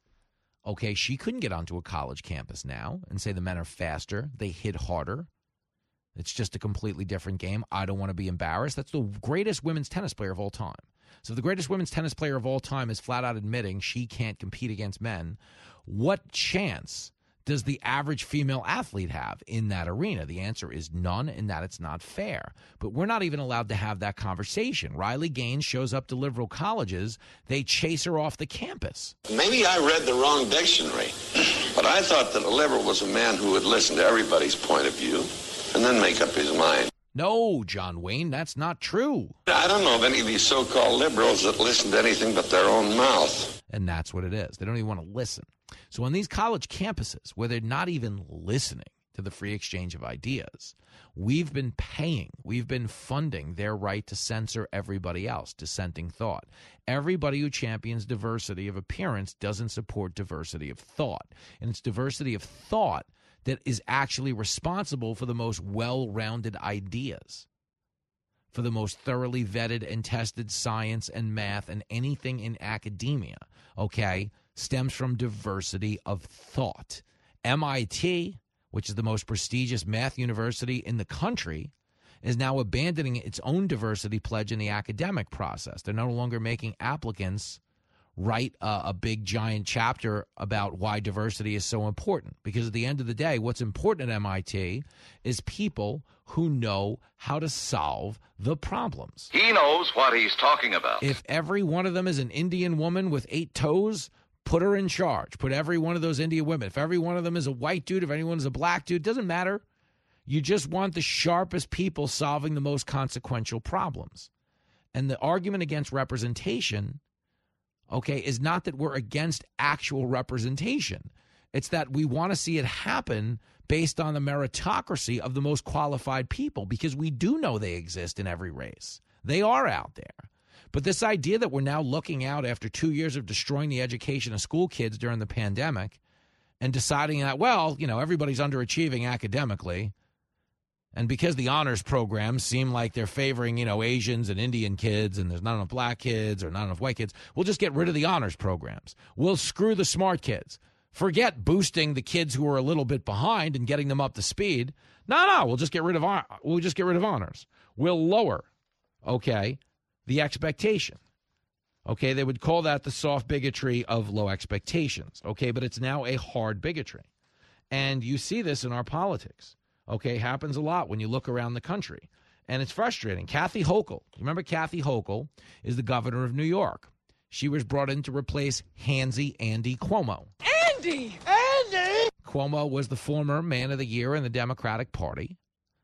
Okay, she couldn't get onto a college campus now and say the men are faster, they hit harder. It's just a completely different game. I don't want to be embarrassed. That's the greatest women's tennis player of all time. So if the greatest women's tennis player of all time is flat out admitting she can't compete against men, what chance does the average female athlete have in that arena? The answer is none, in that it's not fair. But we're not even allowed to have that conversation. Riley Gaines shows up to liberal colleges. They chase her off the campus. Maybe I read the wrong dictionary, but I thought that a liberal was a man who would listen to everybody's point of view and then make up his mind. No, John Wayne, that's not true. I don't know of any of these so-called liberals that listen to anything but their own mouth. And that's what it is. They don't even want to listen. So on these college campuses where they're not even listening to the free exchange of ideas, we've been paying, we've been funding their right to censor everybody else, dissenting thought. Everybody who champions diversity of appearance doesn't support diversity of thought. And it's diversity of thought that is actually responsible for the most well-rounded ideas, for the most thoroughly vetted and tested science and math and anything in academia, okay, stems from diversity of thought. M I T, which is the most prestigious math university in the country, is now abandoning its own diversity pledge in the academic process. They're no longer making applicants write a, a big, giant chapter about why diversity is so important. Because at the end of the day, what's important at M I T is people who know how to solve the problems. He knows what he's talking about. If every one of them is an Indian woman with eight toes, put her in charge. Put every one of those Indian women. If every one of them is a white dude, if anyone is a black dude, doesn't matter. You just want the sharpest people solving the most consequential problems. And the argument against representation, okay, is not that we're against actual representation. It's that we want to see it happen based on the meritocracy of the most qualified people, because we do know they exist in every race. They are out there. But this idea that we're now looking out after two years of destroying the education of school kids during the pandemic and deciding that, well, you know, everybody's underachieving academically, and because the honors programs seem like they're favoring, you know, Asians and Indian kids, and there's not enough black kids or not enough white kids, we'll just get rid of the honors programs. We'll screw the smart kids. Forget boosting the kids who are a little bit behind and getting them up to speed. No, no, we'll just get rid of we'll just get rid of honors. We'll lower, okay, the expectation. Okay, they would call that the soft bigotry of low expectations. Okay, but it's now a hard bigotry. And you see this in our politics. Okay, happens a lot when you look around the country. And it's frustrating. Kathy Hochul, you remember Kathy Hochul is the governor of New York. She was brought in to replace Handsy Andy Cuomo. Andy! Andy! Cuomo was the former man of the year in the Democratic Party.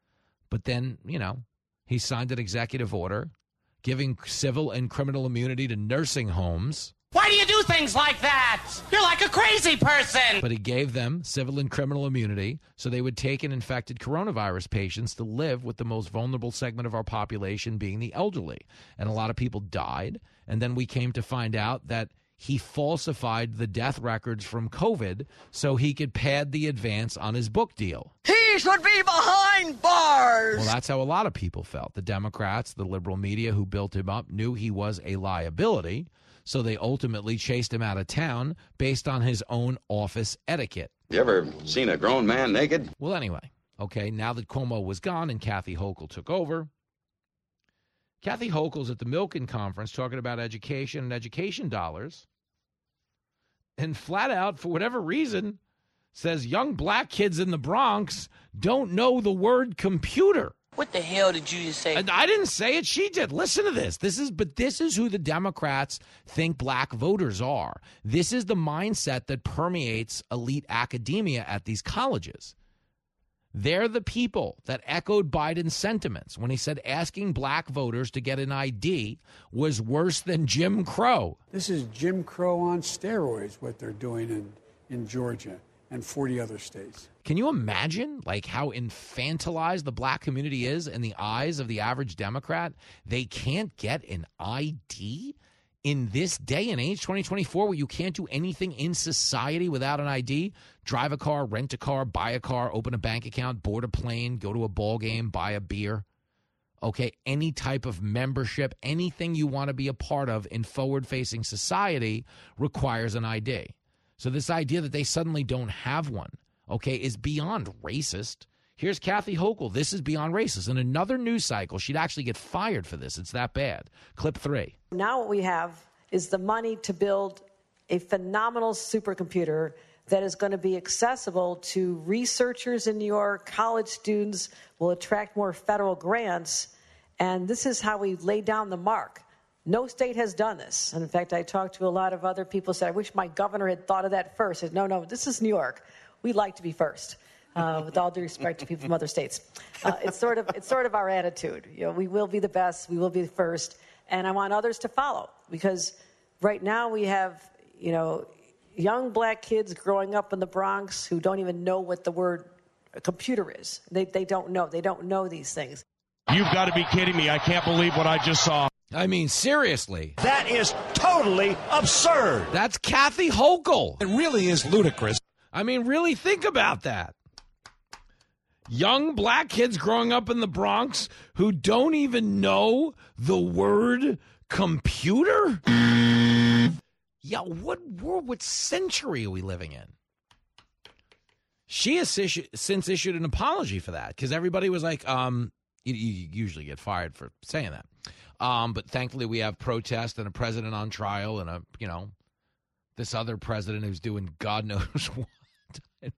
But then, you know, he signed an executive order giving civil and criminal immunity to nursing homes. Why do you do things like that? You're like a crazy person. But he gave them civil and criminal immunity so they would take in infected coronavirus patients to live with the most vulnerable segment of our population being the elderly. And a lot of people died. And then we came to find out that he falsified the death records from COVID so he could pad the advance on his book deal. He should be behind bars. Well, that's how a lot of people felt. The Democrats, the liberal media who built him up, knew he was a liability. So they ultimately chased him out of town based on his own office etiquette. You ever seen a grown man naked? Well, anyway, okay, now that Cuomo was gone and Kathy Hochul took over, Kathy Hochul's at the Milken Conference talking about education and education dollars, and flat out, for whatever reason, says young black kids in the Bronx don't know the word computer. What the hell did you just say? I, I didn't say it. She did. Listen to this. This is, but this is who the Democrats think black voters are. This is the mindset that permeates elite academia at these colleges. They're the people that echoed Biden's sentiments when he said asking black voters to get an I D was worse than Jim Crow. This is Jim Crow on steroids, what they're doing in, in Georgia and forty other states. Can you imagine, like, how infantilized the black community is in the eyes of the average Democrat? They can't get an I D in this day and age, twenty twenty-four, where you can't do anything in society without an I D. Drive a car, rent a car, buy a car, open a bank account, board a plane, go to a ball game, buy a beer. Okay, any type of membership, anything you want to be a part of in forward-facing society requires an I D. So this idea that they suddenly don't have one, okay, is beyond racist. Here's Kathy Hochul. This is beyond racist. In another news cycle, she'd actually get fired for this. It's that bad. Clip three. Now what we have is the money to build a phenomenal supercomputer that is going to be accessible to researchers in New York, college students, will attract more federal grants, and this is how we lay down the mark. No state has done this. And in fact, I talked to a lot of other people who said, I wish my governor had thought of that first. I said, no, no, this is New York. We like to be first. uh, with all due respect to people from other states. Uh, it's sort of it's sort of our attitude. You know, we will be the best, we will be the first, and I want others to follow, because right now we have, you know, young black kids growing up in the Bronx who don't even know what the word computer is. They they don't know. They don't know these things. You've got to be kidding me. I can't believe what I just saw. I mean, seriously. That is totally absurd. That's Kathy Hochul. It really is ludicrous. I mean, really think about that. Young black kids growing up in the Bronx who don't even know the word computer? Yeah, what world, what century are we living in? She has issued, since issued an apology for that, because everybody was like, um, you, you usually get fired for saying that. Um, but thankfully we have protest and a president on trial and a, you know, this other president who's doing God knows what.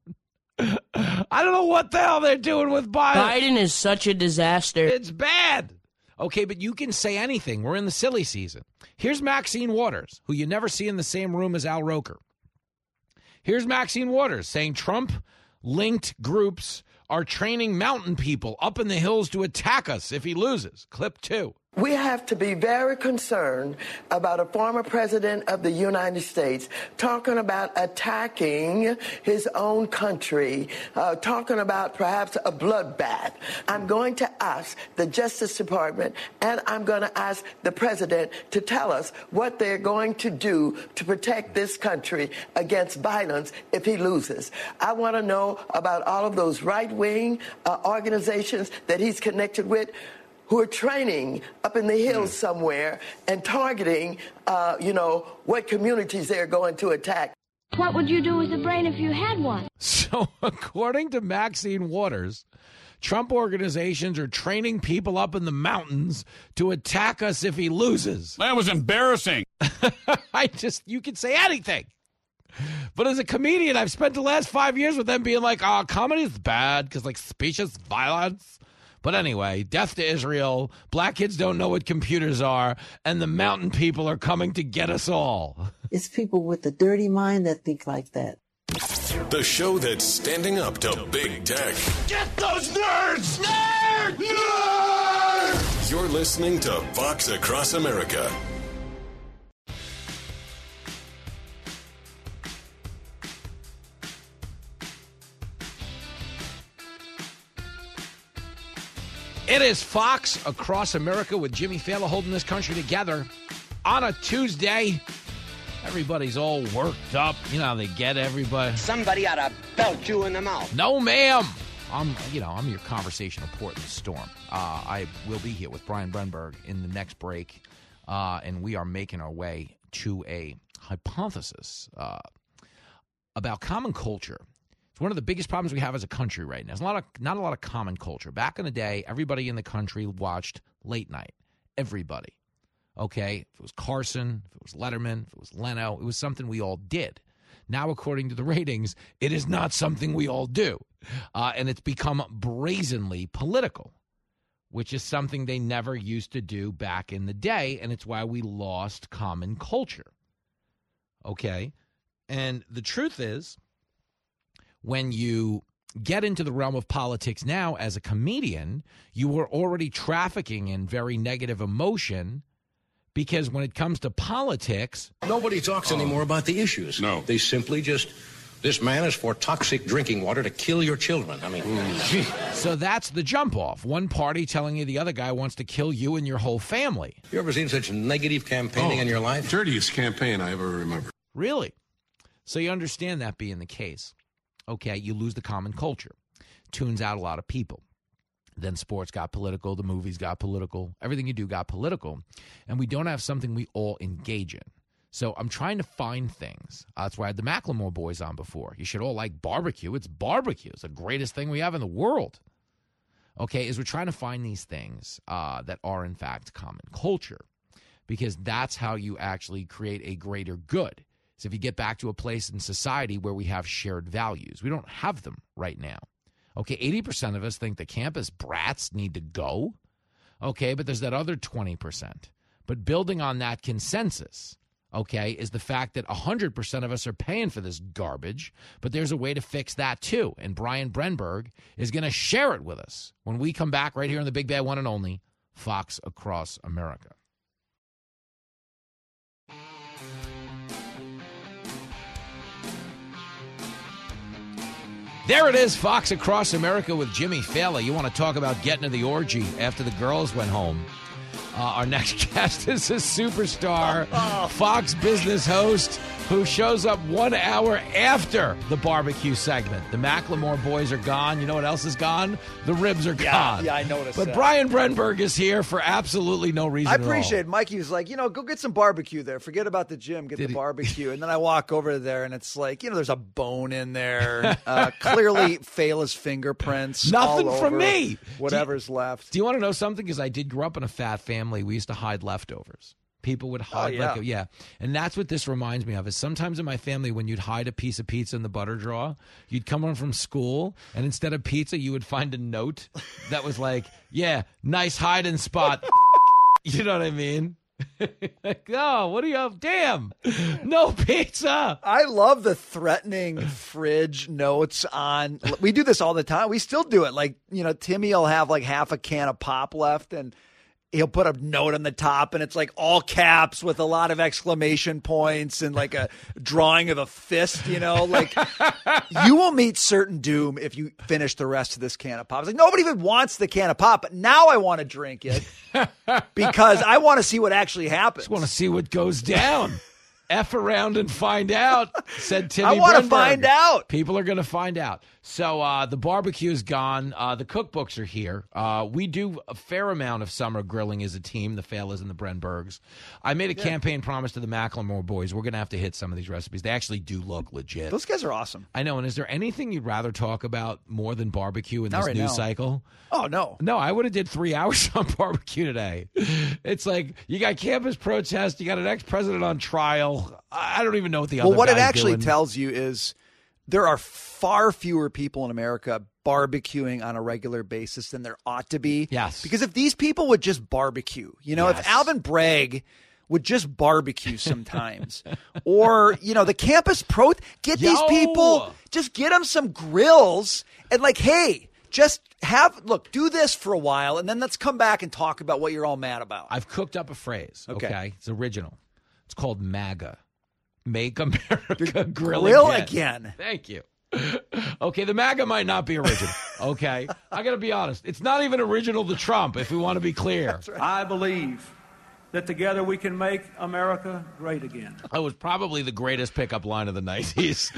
I don't know what the hell they're doing with Biden. Biden is such a disaster. It's bad. Okay, but you can say anything. We're in the silly season. Here's Maxine Waters, who you never see in the same room as Al Roker. Here's Maxine Waters saying Trump-linked groups are training mountain people up in the hills to attack us if he loses. Clip two. We have to be very concerned about a former president of the United States talking about attacking his own country, uh, talking about perhaps a bloodbath. I'm going to ask the Justice Department and I'm going to ask the president to tell us what they're going to do to protect this country against violence if he loses. I want to know about all of those right-wing uh, organizations that he's connected with, who are training up in the hills somewhere and targeting, uh, you know, what communities they're going to attack. What would you do with a brain if you had one? So according to Maxine Waters, Trump organizations are training people up in the mountains to attack us if he loses. That was embarrassing. I just, you can say anything. But as a comedian, I've spent the last five years with them being like, oh, comedy is bad because, like, specious violence. But anyway, death to Israel, black kids don't know what computers are, and the mountain people are coming to get us all. It's people with a dirty mind that think like that. The show that's standing up to big tech. Get those nerds! Nerd! Nerd! You're listening to Fox Across America. It is Fox Across America with Jimmy Fallon holding this country together on a Tuesday. Everybody's all worked up. You know how they get everybody. Somebody ought to belt you in the mouth. No, ma'am. I'm, you know, I'm your conversational Portland Storm. Uh, I will be here with Brian Brenberg in the next break, uh, and we are making our way to a hypothesis uh, about common culture. One of the biggest problems we have as a country right now. There's a lot of, not a lot of common culture. Back in the day, everybody in the country watched late night. Everybody. Okay? If it was Carson, if it was Letterman, if it was Leno, it was something we all did. Now, according to the ratings, it is not something we all do. Uh, and it's become brazenly political, which is something they never used to do back in the day, and it's why we lost common culture. Okay? And the truth is, when you get into the realm of politics now as a comedian, you are already trafficking in very negative emotion, because when it comes to politics... Nobody talks anymore about the issues. No. They simply just, this man is for toxic drinking water to kill your children. I mean... So that's the jump off. One party telling you the other guy wants to kill you and your whole family. You ever seen such negative campaigning oh, in your life? Dirtiest campaign I ever remember. Really? So you understand that being the case. Okay, you lose the common culture. Tunes out a lot of people. Then sports got political, the movies got political, everything you do got political, and we don't have something we all engage in. So I'm trying to find things. Uh, that's why I had the Macklemore boys on before. You should all like barbecue. It's barbecue. It's the greatest thing we have in the world. Okay, is we're trying to find these things uh, that are, in fact, common culture, because that's how you actually create a greater good. So if you get back to a place in society where we have shared values, we don't have them right now. Okay, eighty percent of us think the campus brats need to go. Okay, but there's that other twenty percent. But building on that consensus okay, is the fact that one hundred percent of us are paying for this garbage, but there's a way to fix that too. And Brian Brenberg is going to share it with us when we come back right here on the Big Bad One and Only, Fox Across America. There it is, Fox Across America with Jimmy Fallon. You want to talk about getting to the orgy after the girls went home. Uh, our next guest is a superstar, Fox business host who shows up one hour after the barbecue segment. The Macklemore boys are gone. You know what else is gone? The ribs are yeah, gone. Yeah, I noticed But that. Brian Brenberg is here for absolutely no reason I at all. appreciate it. Mikey was like, you know, go get some barbecue there. Forget about the gym. Get Did the he? barbecue. And then I walk over there, and it's like, you know, there's a bone in there. Uh, clearly, Fela's fingerprints. Nothing all from over me. Whatever's do you, left. Do you want to know something? Because I did grow up in a fat family. We used to hide leftovers. People would hide, Oh, yeah. like, yeah. And that's what this reminds me of, is sometimes in my family, when you'd hide a piece of pizza in the butter drawer, you'd come home from school, and instead of pizza, you would find a note that was like, yeah, nice hiding spot. You know what I mean? Like, oh, what do you have? Damn, no pizza. I love the threatening fridge notes on. We do this all the time. We still do it. Like, you know, Timmy will have like half a can of pop left, and he'll put a note on the top, and it's like all caps with a lot of exclamation points and like a drawing of a fist, you know, like you will meet certain doom if you finish the rest of this can of pop. It's like nobody even wants the can of pop, but now I want to drink it because I want to see what actually happens. Just want to see what goes down. F around and find out, said Timmy I want to Brenberg. find out. People are going to find out. So uh, the barbecue is gone. Uh, the cookbooks are here. Uh, we do a fair amount of summer grilling as a team, the Falas and the Brenbergs. I made a Yeah. campaign promise to the Macklemore boys. We're going to have to hit some of these recipes. They actually do look legit. Those guys are awesome. I know. And is there anything you'd rather talk about more than barbecue in Not this right news now. cycle? Oh, no. No, I would have did three hours on barbecue today. It's like you got campus protest, you got an ex-president on trial. I don't even know what the other Well, what it guy's actually doing. tells you is there are far fewer people in America barbecuing on a regular basis than there ought to be. Yes. Because if these people would just barbecue, you know, Yes. if Alvin Bragg would just barbecue sometimes, or, you know, the campus pro, get these Yo! people, just get them some grills and like, hey, just have, look, do this for a while and then let's come back and talk about what you're all mad about. I've cooked up a phrase. Okay. Okay. It's original. It's called MAGA. Make America Grill, Grill again. again. Thank you. Okay, the MAGA might not be original. Okay. I got to be honest. It's not even original to Trump, if we want to be clear. I believe that together we can make America great again. That was probably the greatest pickup line of the nineties.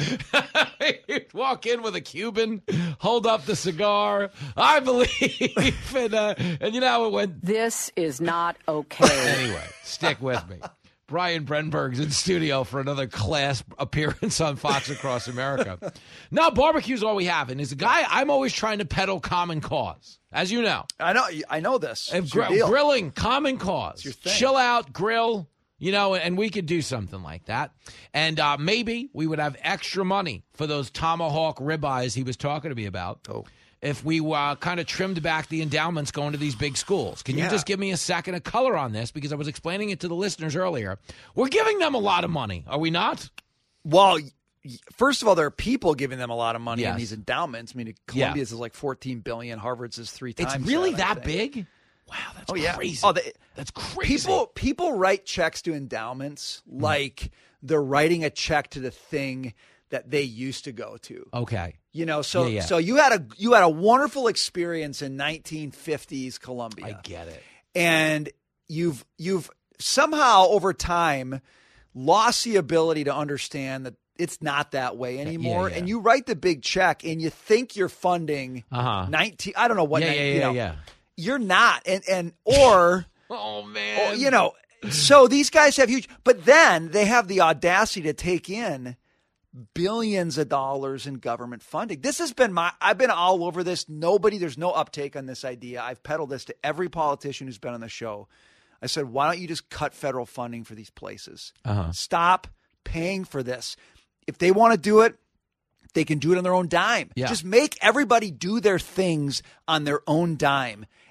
You'd walk in with a Cuban, hold up the cigar. I believe. and, uh, and you know how it went. This is not okay. Anyway, stick with me. Brian Brenberg's in studio for another class appearance on Fox Across America. Now, barbecue's all we have. And as a guy, I'm always trying to peddle common cause, as you know. I know, I know this. If It's your gr- deal. grilling, common cause. your thing. Chill out, grill, you know, and we could do something like that. And uh, maybe we would have extra money for those tomahawk ribeyes he was talking to me about. Oh. If we uh, kind of trimmed back the endowments going to these big schools. Can you Yeah. just give me a second of color on this? Because I was explaining it to the listeners earlier. We're giving them a lot of money, are we not? Well, y- first of all, there are people giving them a lot of money in Yes. these endowments. I mean, Yeah. Columbia's is like fourteen billion dollars. Harvard's is three times. It's really that, I that think. big? Wow, that's Oh yeah. crazy. Oh, they, that's crazy. people people write checks to endowments like they're writing a check to the thing that they used to go to. Okay. You know, so Yeah, yeah. so you had a you had a wonderful experience in nineteen fifties Columbia. I get it. And you've you've somehow over time lost the ability to understand that it's not that way anymore. yeah. And you write the big check and you think you're funding Uh-huh. nineteen I don't know what Yeah, nine- yeah, you yeah, know, yeah. you're not. And and or Oh, man. or, you know, so these guys have huge, but then they have the audacity to take in billions of dollars in government funding. This has been my, I've been all over this. Nobody, there's no uptake on this idea. I've peddled this to every politician who's been on the show. I said, why don't you just cut federal funding for these places? Uh-huh. Stop paying for this. If they want to do it, they can do it on their own dime. Yeah. Just make everybody do their things on their own dime.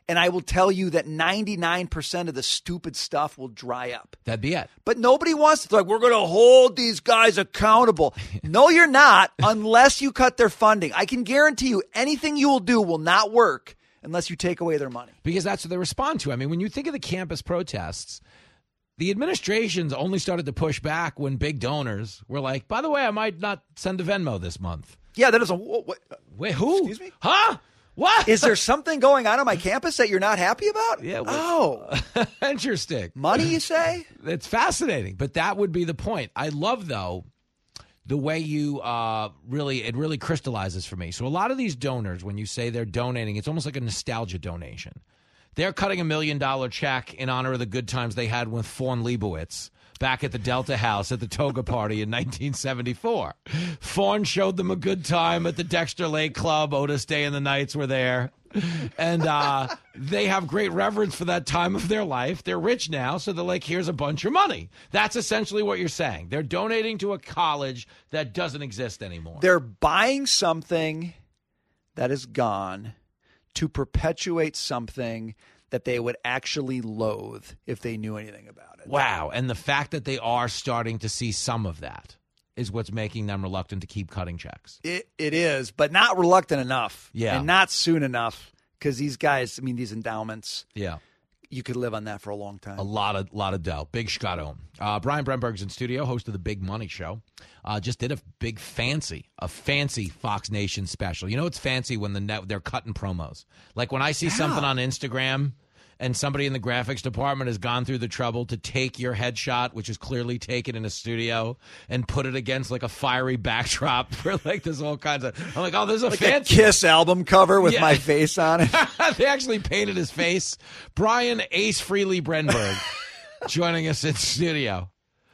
And I will tell you that ninety-nine percent of the stupid stuff will dry up. That'd be it. But nobody wants to. Like, we're going to hold these guys accountable. No, you're not, unless you cut their funding. I can guarantee you anything you will do will not work unless you take away their money. Because that's what they respond to. I mean, when you think of the campus protests, the administrations only started to push back when big donors were like, by the way, I might not send a Venmo this month. Yeah, that is a... What, Wait, who? Excuse me? Huh? What? Is there something going on on my campus that you're not happy about? Yeah. Well, oh. Interesting. Money, you say? It's fascinating, but that would be the point. I love, though, the way you uh, really, it really crystallizes for me. So a lot of these donors, when you say they're donating, it's almost like a nostalgia donation. They're cutting a million dollar check in honor of the good times they had with Fawn Leibowitz back at the Delta House at the Toga Party in nineteen seventy-four. Fawn showed them a good time at the Dexter Lake Club. Otis Day and the Knights were there. And uh, they have great reverence for that time of their life. They're rich now, so they're like, here's a bunch of money. That's essentially what you're saying. They're donating to a college that doesn't exist anymore. They're buying something that is gone to perpetuate something that they would actually loathe if they knew anything about it. Wow. And the fact that they are starting to see some of that is what's making them reluctant to keep cutting checks. It It is, but not reluctant enough. Yeah. And not soon enough, because these guys, I mean, these endowments, yeah, you could live on that for a long time. A lot of lot of dough. Big Scotto. Uh, Brian Bremberg's in studio, host of the Big Money Show. Uh, just did a big fancy, a fancy Fox Nation special. You know it's fancy when the net, they're cutting promos. Like when I see yeah. something on Instagram and somebody in the graphics department has gone through the trouble to take your headshot, which is clearly taken in a studio, and put it against like a fiery backdrop for like there's all kinds of. I'm like, oh, there's a like fancy a Kiss album cover with yeah. my face on it. They actually painted his face. Brian Ace Freely Brenberg joining us in studio.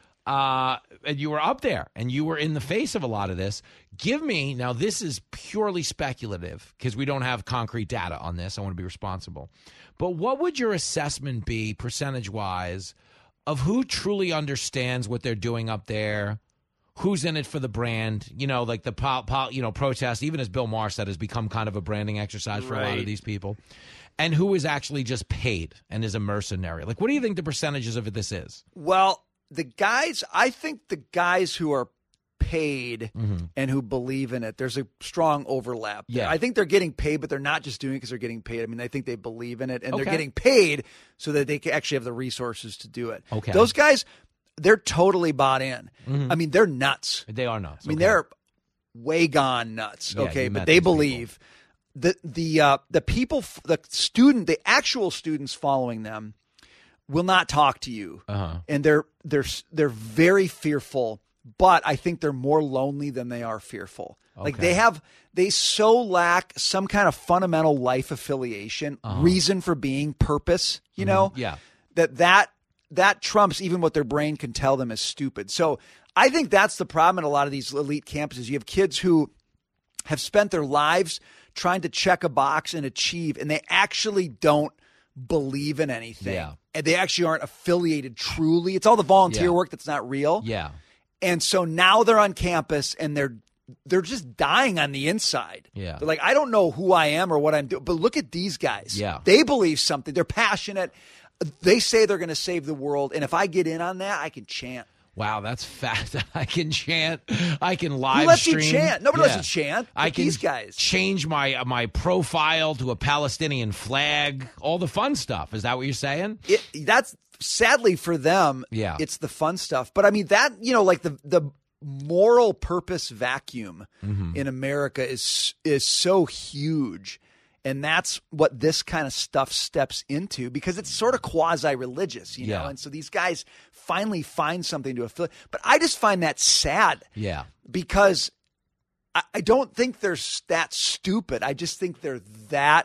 Uh, and you were up there, and you were in the face of a lot of this. Give me, now this is purely speculative, because we don't have concrete data on this. I want to be responsible. But what would your assessment be, percentage-wise, of who truly understands what they're doing up there, who's in it for the brand, you know, like the pol- pol- you know protest, even as Bill Maher said, has become kind of a branding exercise for right. a lot of these people, and who is actually just paid and is a mercenary? Like, what do you think the percentages of it this is? Well, the guys, I think the guys who are paid mm-hmm. and who believe in it, there's a strong overlap. Yeah. I think they're getting paid, but they're not just doing it because they're getting paid. I mean, I think they believe in it, and okay. they're getting paid so that they can actually have the resources to do it. Okay. Those guys, they're totally bought in. Mm-hmm. I mean, they're nuts. They are nuts. I mean, okay. they're way gone nuts. Yeah, okay, but they believe. The the uh, the people, the student, the actual students following them will not talk to you, uh-huh. and they're they're they're very fearful. But I think they're more lonely than they are fearful. Okay. Like they have, they so lack some kind of fundamental life affiliation, uh-huh. reason for being, purpose. You mm-hmm. know, yeah, that that that trumps even what their brain can tell them is stupid. So I think that's the problem at a lot of these elite campuses. You have kids who have spent their lives trying to check a box and achieve, and they actually don't believe in anything. Yeah. And they actually aren't affiliated truly. It's all the volunteer yeah. work that's not real. Yeah. And so now they're on campus and they're they're just dying on the inside. Yeah. They're like, I don't know who I am or what I'm doing. But look at these guys. Yeah. They believe something. They're passionate. They say they're going to save the world. And if I get in on that, I can chant. Wow, that's fast. I can chant. I can live Who lets stream. you chant? Nobody yeah. lets you chant. I can these guys. change my my profile to a Palestinian flag. All the fun stuff. Is that what you're saying? It, that's sadly for them. Yeah. It's the fun stuff. But I mean that, you know, like the the moral purpose vacuum mm-hmm. in America is is so huge. And that's what this kind of stuff steps into because it's sort of quasi-religious, you know? Yeah. And so these guys finally find something to affiliate. But I just find that sad. Yeah. Because I, I don't think they're that stupid. I just think they're that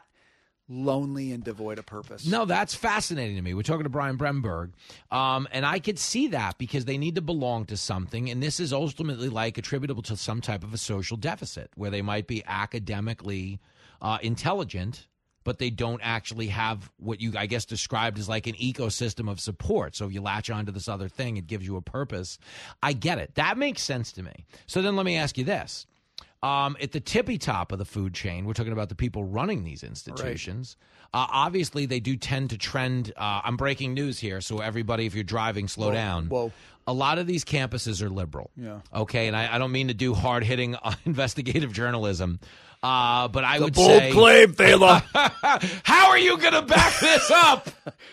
lonely and devoid of purpose. No, that's fascinating to me. We're talking to Brian Bremberg, um, and I could see that because they need to belong to something, and this is ultimately like attributable to some type of a social deficit where they might be academically uh, intelligent, but they don't actually have what you, I guess, described as like an ecosystem of support. So if you latch onto this other thing, it gives you a purpose. I get it. That makes sense to me. So then let me ask you this. Um, at the tippy top of the food chain, we're talking about the people running these institutions. Right. Uh, obviously, they do tend to trend. Uh, I'm breaking news here, so everybody, if you're driving, slow whoa, down. Whoa. A lot of these campuses are liberal. Yeah. Okay, and I, I don't mean to do hard-hitting uh, investigative journalism, uh, but I the would bold say... claim, Thala. How are you going to back this up?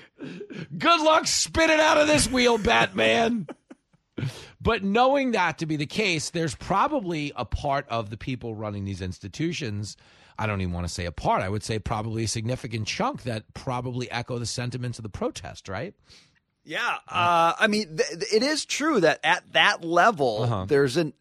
Good luck spitting out of this wheel, Batman. But knowing that to be the case, there's probably a part of the people running these institutions, I don't even want to say a part, I would say probably a significant chunk that probably echo the sentiments of the protest, right? Yeah. Uh, I mean, th- it is true that at that level, uh-huh. there's an,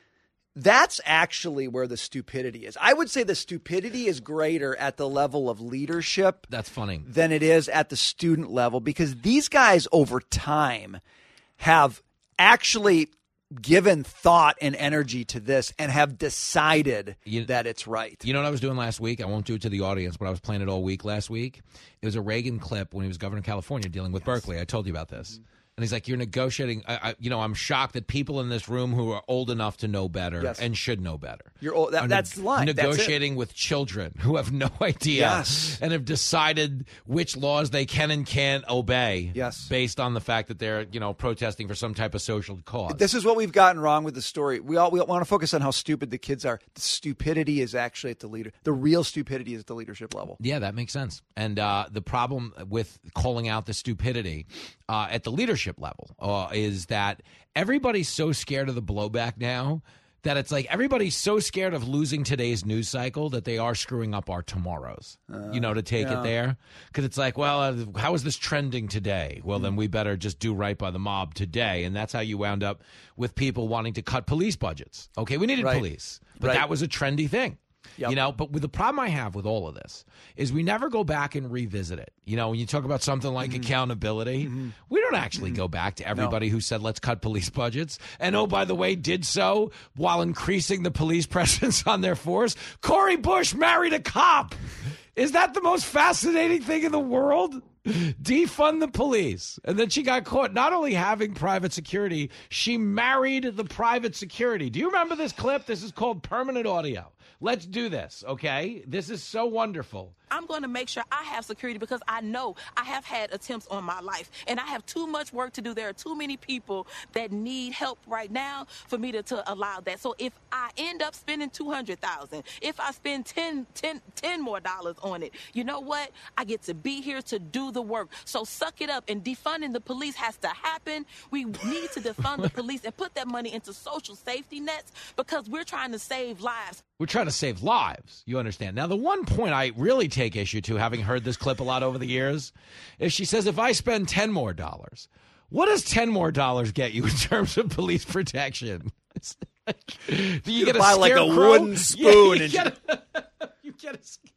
that's actually where the stupidity is. I would say the stupidity is greater at the level of leadership. That's funny. Than it is at the student level, because these guys over time have actually given thought and energy to this and have decided you, that it's right. You know what I was doing last week? I won't do it to the audience, but I was playing it all week last week. It was a Reagan clip when he was governor of California dealing with yes. Berkeley. I told you about this. Mm-hmm. And he's like, you're negotiating. I, I, you know, I'm shocked that people in this room who are old enough to know better yes. and should know better. You're old. That, that's the line. Negotiating with children who have no idea yes. and have decided which laws they can and can't obey yes. based on the fact that they're, you know, protesting for some type of social cause. This is what we've gotten wrong with the story. We all we want to focus on how stupid the kids are. The stupidity is actually at the leader. The real stupidity is at the leadership level. Yeah, that makes sense. And uh, the problem with calling out the stupidity uh, at the leadership level uh, is that everybody's so scared of the blowback now that it's like everybody's so scared of losing today's news cycle that they are screwing up our tomorrows, uh, you know, to take yeah. it there. Because it's like, well, uh, how is this trending today? Well, mm. then we better just do right by the mob today. And that's how you wound up with people wanting to cut police budgets. Okay, we needed right. police, but right. that was a trendy thing. Yep. You know, but with the problem I have with all of this is we never go back and revisit it. You know, when you talk about something like mm-hmm. accountability, mm-hmm. we don't actually mm-hmm. go back to everybody no. who said, let's cut police budgets. And, oh, by the way, did so while increasing the police presence on their force. Cori Bush married a cop. Is that the most fascinating thing in the world? Defund the police. And then she got caught not only having private security, she married the private security. Do you remember this clip? This is called permanent audio. Let's do this, okay? This is so wonderful. I'm going to make sure I have security because I know I have had attempts on my life and I have too much work to do. There are too many people that need help right now for me to, to allow that. So if I end up spending two hundred thousand dollars, if I spend ten, ten, ten more dollars on it, you know what? I get to be here to do the work. So suck it up, and defunding the police has to happen. We need to defund the police and put that money into social safety nets because we're trying to save lives. We're trying to save lives, you understand. Now, the one point I really take issue to, having heard this clip a lot over the years, is she says, if I spend ten more dollars, what does ten more dollars get you in terms of police protection? It's like, do you, you get a buy like a wooden spoon? Yeah, you, and get a, you get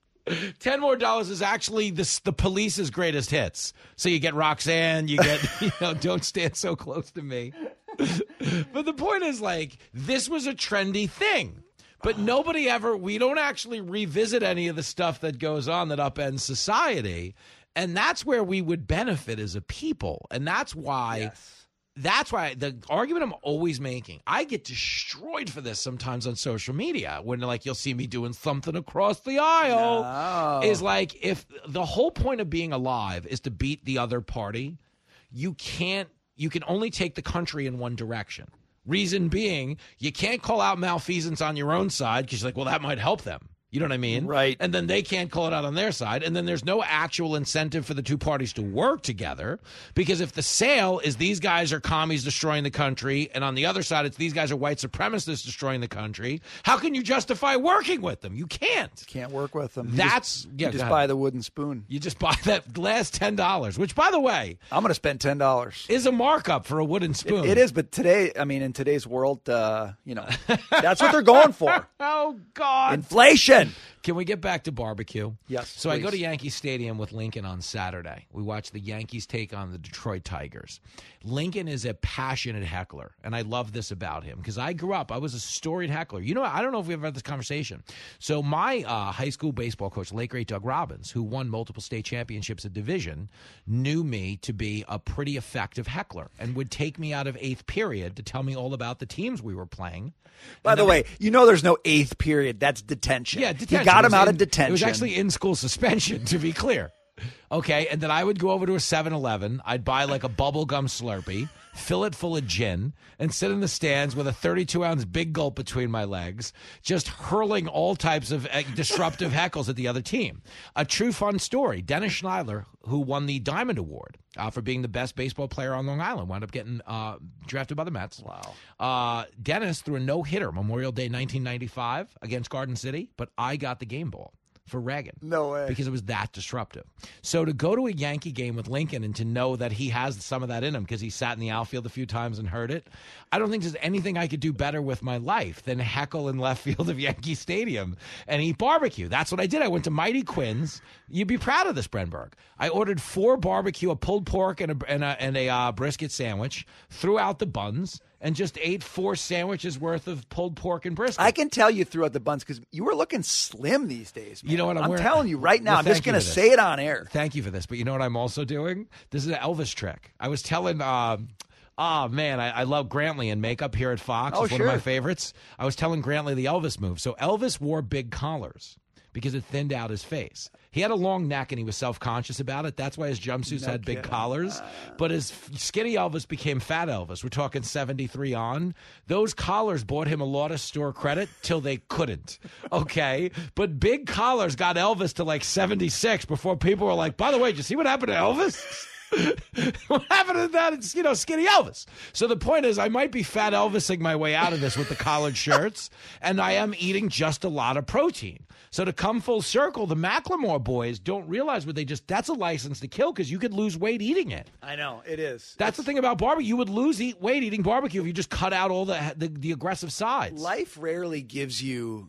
a ten more dollars is actually the, the police's greatest hits. So you get Roxanne, you get, you know, Don't Stand So Close to Me. But the point is, like, this was a trendy thing. But nobody ever, we don't actually revisit any of the stuff that goes on that upends society. And that's where we would benefit as a people. And that's why, yes. that's why the argument I'm always making, I get destroyed for this sometimes on social media when, like, you'll see me doing something across the aisle. No. Is like, if the whole point of being alive is to beat the other party, you can't, you can only take the country in one direction. Reason being, you can't call out malfeasance on your own side because you're like, well, that might help them. You know what I mean? Right. And then they can't call it out on their side. And then there's no actual incentive for the two parties to work together, because if the sale is these guys are commies destroying the country, and on the other side it's these guys are white supremacists destroying the country, how can you justify working with them? You can't. Can't work with them. You That's just, yeah, you just buy the wooden spoon. You just buy that last ten dollars, which, by the way, I'm going to spend ten dollars. Is a markup for a wooden spoon. It, it is, but today, I mean, in today's world, uh, you know, that's what they're going for. Oh, God. Inflation. Can we get back to barbecue? Yes, So I go please. to Yankee Stadium with Lincoln on Saturday. We watch the Yankees take on the Detroit Tigers. Lincoln is a passionate heckler, and I love this about him because I grew up. I was a storied heckler. You know, I don't know if we've ever had this conversation. So my uh, high school baseball coach, late great Doug Robbins, who won multiple state championships at Division, knew me to be a pretty effective heckler and would take me out of eighth period to tell me all about the teams we were playing. By And the then- way, you know there's no eighth period. That's detention. Yeah, detention. You got It him was out in- of detention. It was actually in-school suspension, to be clear. Okay, and then I would go over to a seven eleven. I'd buy like a bubblegum Slurpee, fill it full of gin, and sit in the stands with a thirty-two ounce big gulp between my legs, just hurling all types of uh, disruptive heckles at the other team. A true fun story. Dennis Schneider, who won the Diamond Award uh, for being the best baseball player on Long Island, wound up getting uh, drafted by the Mets. Wow. Uh, Dennis threw a no-hitter Memorial Day nineteen ninety-five against Garden City, but I got the game ball for Reagan. No way. Because it was that disruptive. So to go to a Yankee game with Lincoln and to know that he has some of that in him because he sat in the outfield a few times and heard it, I don't think there's anything I could do better with my life than heckle in left field of Yankee Stadium and eat barbecue. That's what I did. I went to Mighty Quinn's. You'd be proud of this, Brenberg. I ordered four barbecue, a pulled pork and a, and a, and a uh, brisket sandwich, threw out the buns, and just ate four sandwiches worth of pulled pork and brisket. I can tell you threw out the buns because you were looking slim these days. Man. You know what? I'm, I'm wearing, telling you right now. Well, I'm just thank you going to for say this. it on air. Thank you for this. But you know what I'm also doing? This is an Elvis trick. I was telling, um, oh, man, I, I love Grantley and makeup here at Fox. Oh, It's one sure. of my favorites. I was telling Grantley the Elvis move. So Elvis wore big collars because it thinned out his face. He had a long neck and he was self-conscious about it. That's why his jumpsuits No had big kidding. collars. But as skinny Elvis became fat Elvis, we're talking seventy-three on, those collars bought him a lot of store credit till they couldn't. Okay? But big collars got Elvis to like seventy-six before people were like, by the way, did you see what happened to Elvis? What happened to that? It's, you know, skinny Elvis. So the point is, I might be fat Elvising my way out of this with the collared shirts, and I am eating just a lot of protein. So to come full circle, the Macklemore boys don't realize what they just, that's a license to kill because you could lose weight eating it. I know, it is. That's the thing about barbecue. You would lose eat weight eating barbecue if you just cut out all the the, the aggressive sides. Life rarely gives you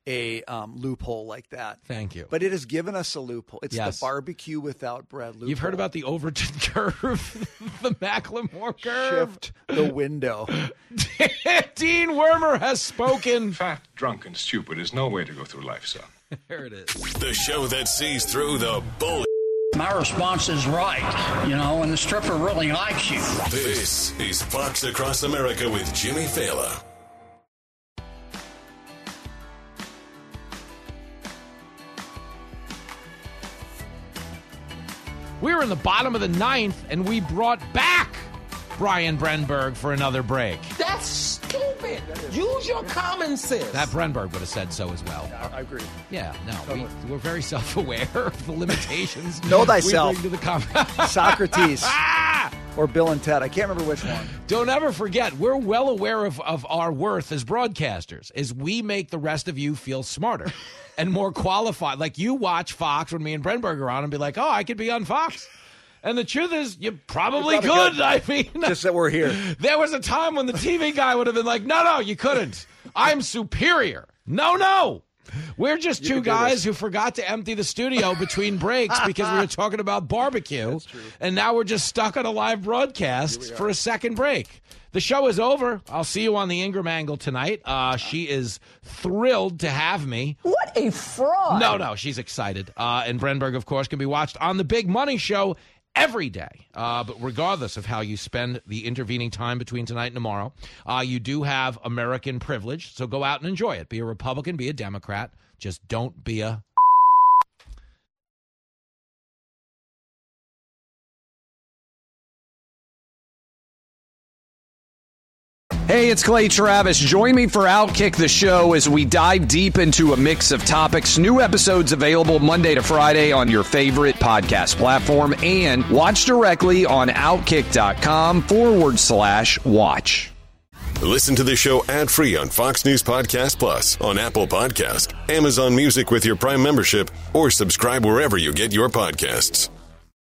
a um, loophole like that. Thank you. But it has given us a loophole. It's Yes. the barbecue without bread loophole. You've heard about the Overton curve, the Macklemore curve. Shift the window. Dean Wormer has spoken. Fat, drunk, and stupid is no way to go through life, son. There it is. The show that sees through the bull. My response is right, you know, and the stripper really likes you. This is Fox Across America with Jimmy Fallon. We were in the bottom of the ninth, and we brought back Brian Brenberg for another break. That's stupid. Use your common sense. That Brenberg would have said so as well. I agree. Yeah, no, we, we're very self-aware of the limitations. Know thyself. We bring to the com- Socrates. Or Bill and Ted. I can't remember which one. Don't ever forget, we're well aware of, of our worth as broadcasters, is we make the rest of you feel smarter and more qualified. Like you watch Fox when me and Brenberg are on and be like, oh, I could be on Fox. And the truth is, you probably, You probably could. could. I mean, Just that we're here. There was a time when the T V guy would have been like, no, no, you couldn't. I'm superior. No, no. We're just You two can do guys this. who forgot to empty the studio between breaks because we were talking about barbecue. That's true. And now we're just stuck on a live broadcast for a second break. The show is over. I'll see you on the Ingram Angle tonight. Uh, she is thrilled to have me. What a fraud. No, no, she's excited. Uh, and Brenberg, of course, can be watched on the Big Money Show every day. Uh, but regardless of how you spend the intervening time between tonight and tomorrow, uh, you do have American privilege. So go out and enjoy it. Be a Republican, be a Democrat. Just don't be a... Hey, it's Clay Travis. Join me for Outkick the Show as we dive deep into a mix of topics. New episodes available Monday to Friday on your favorite podcast platform and watch directly on outkick.com forward slash watch. Listen to the show ad-free on Fox News Podcast Plus, on Apple Podcast, Amazon Music with your Prime membership, or subscribe wherever you get your podcasts.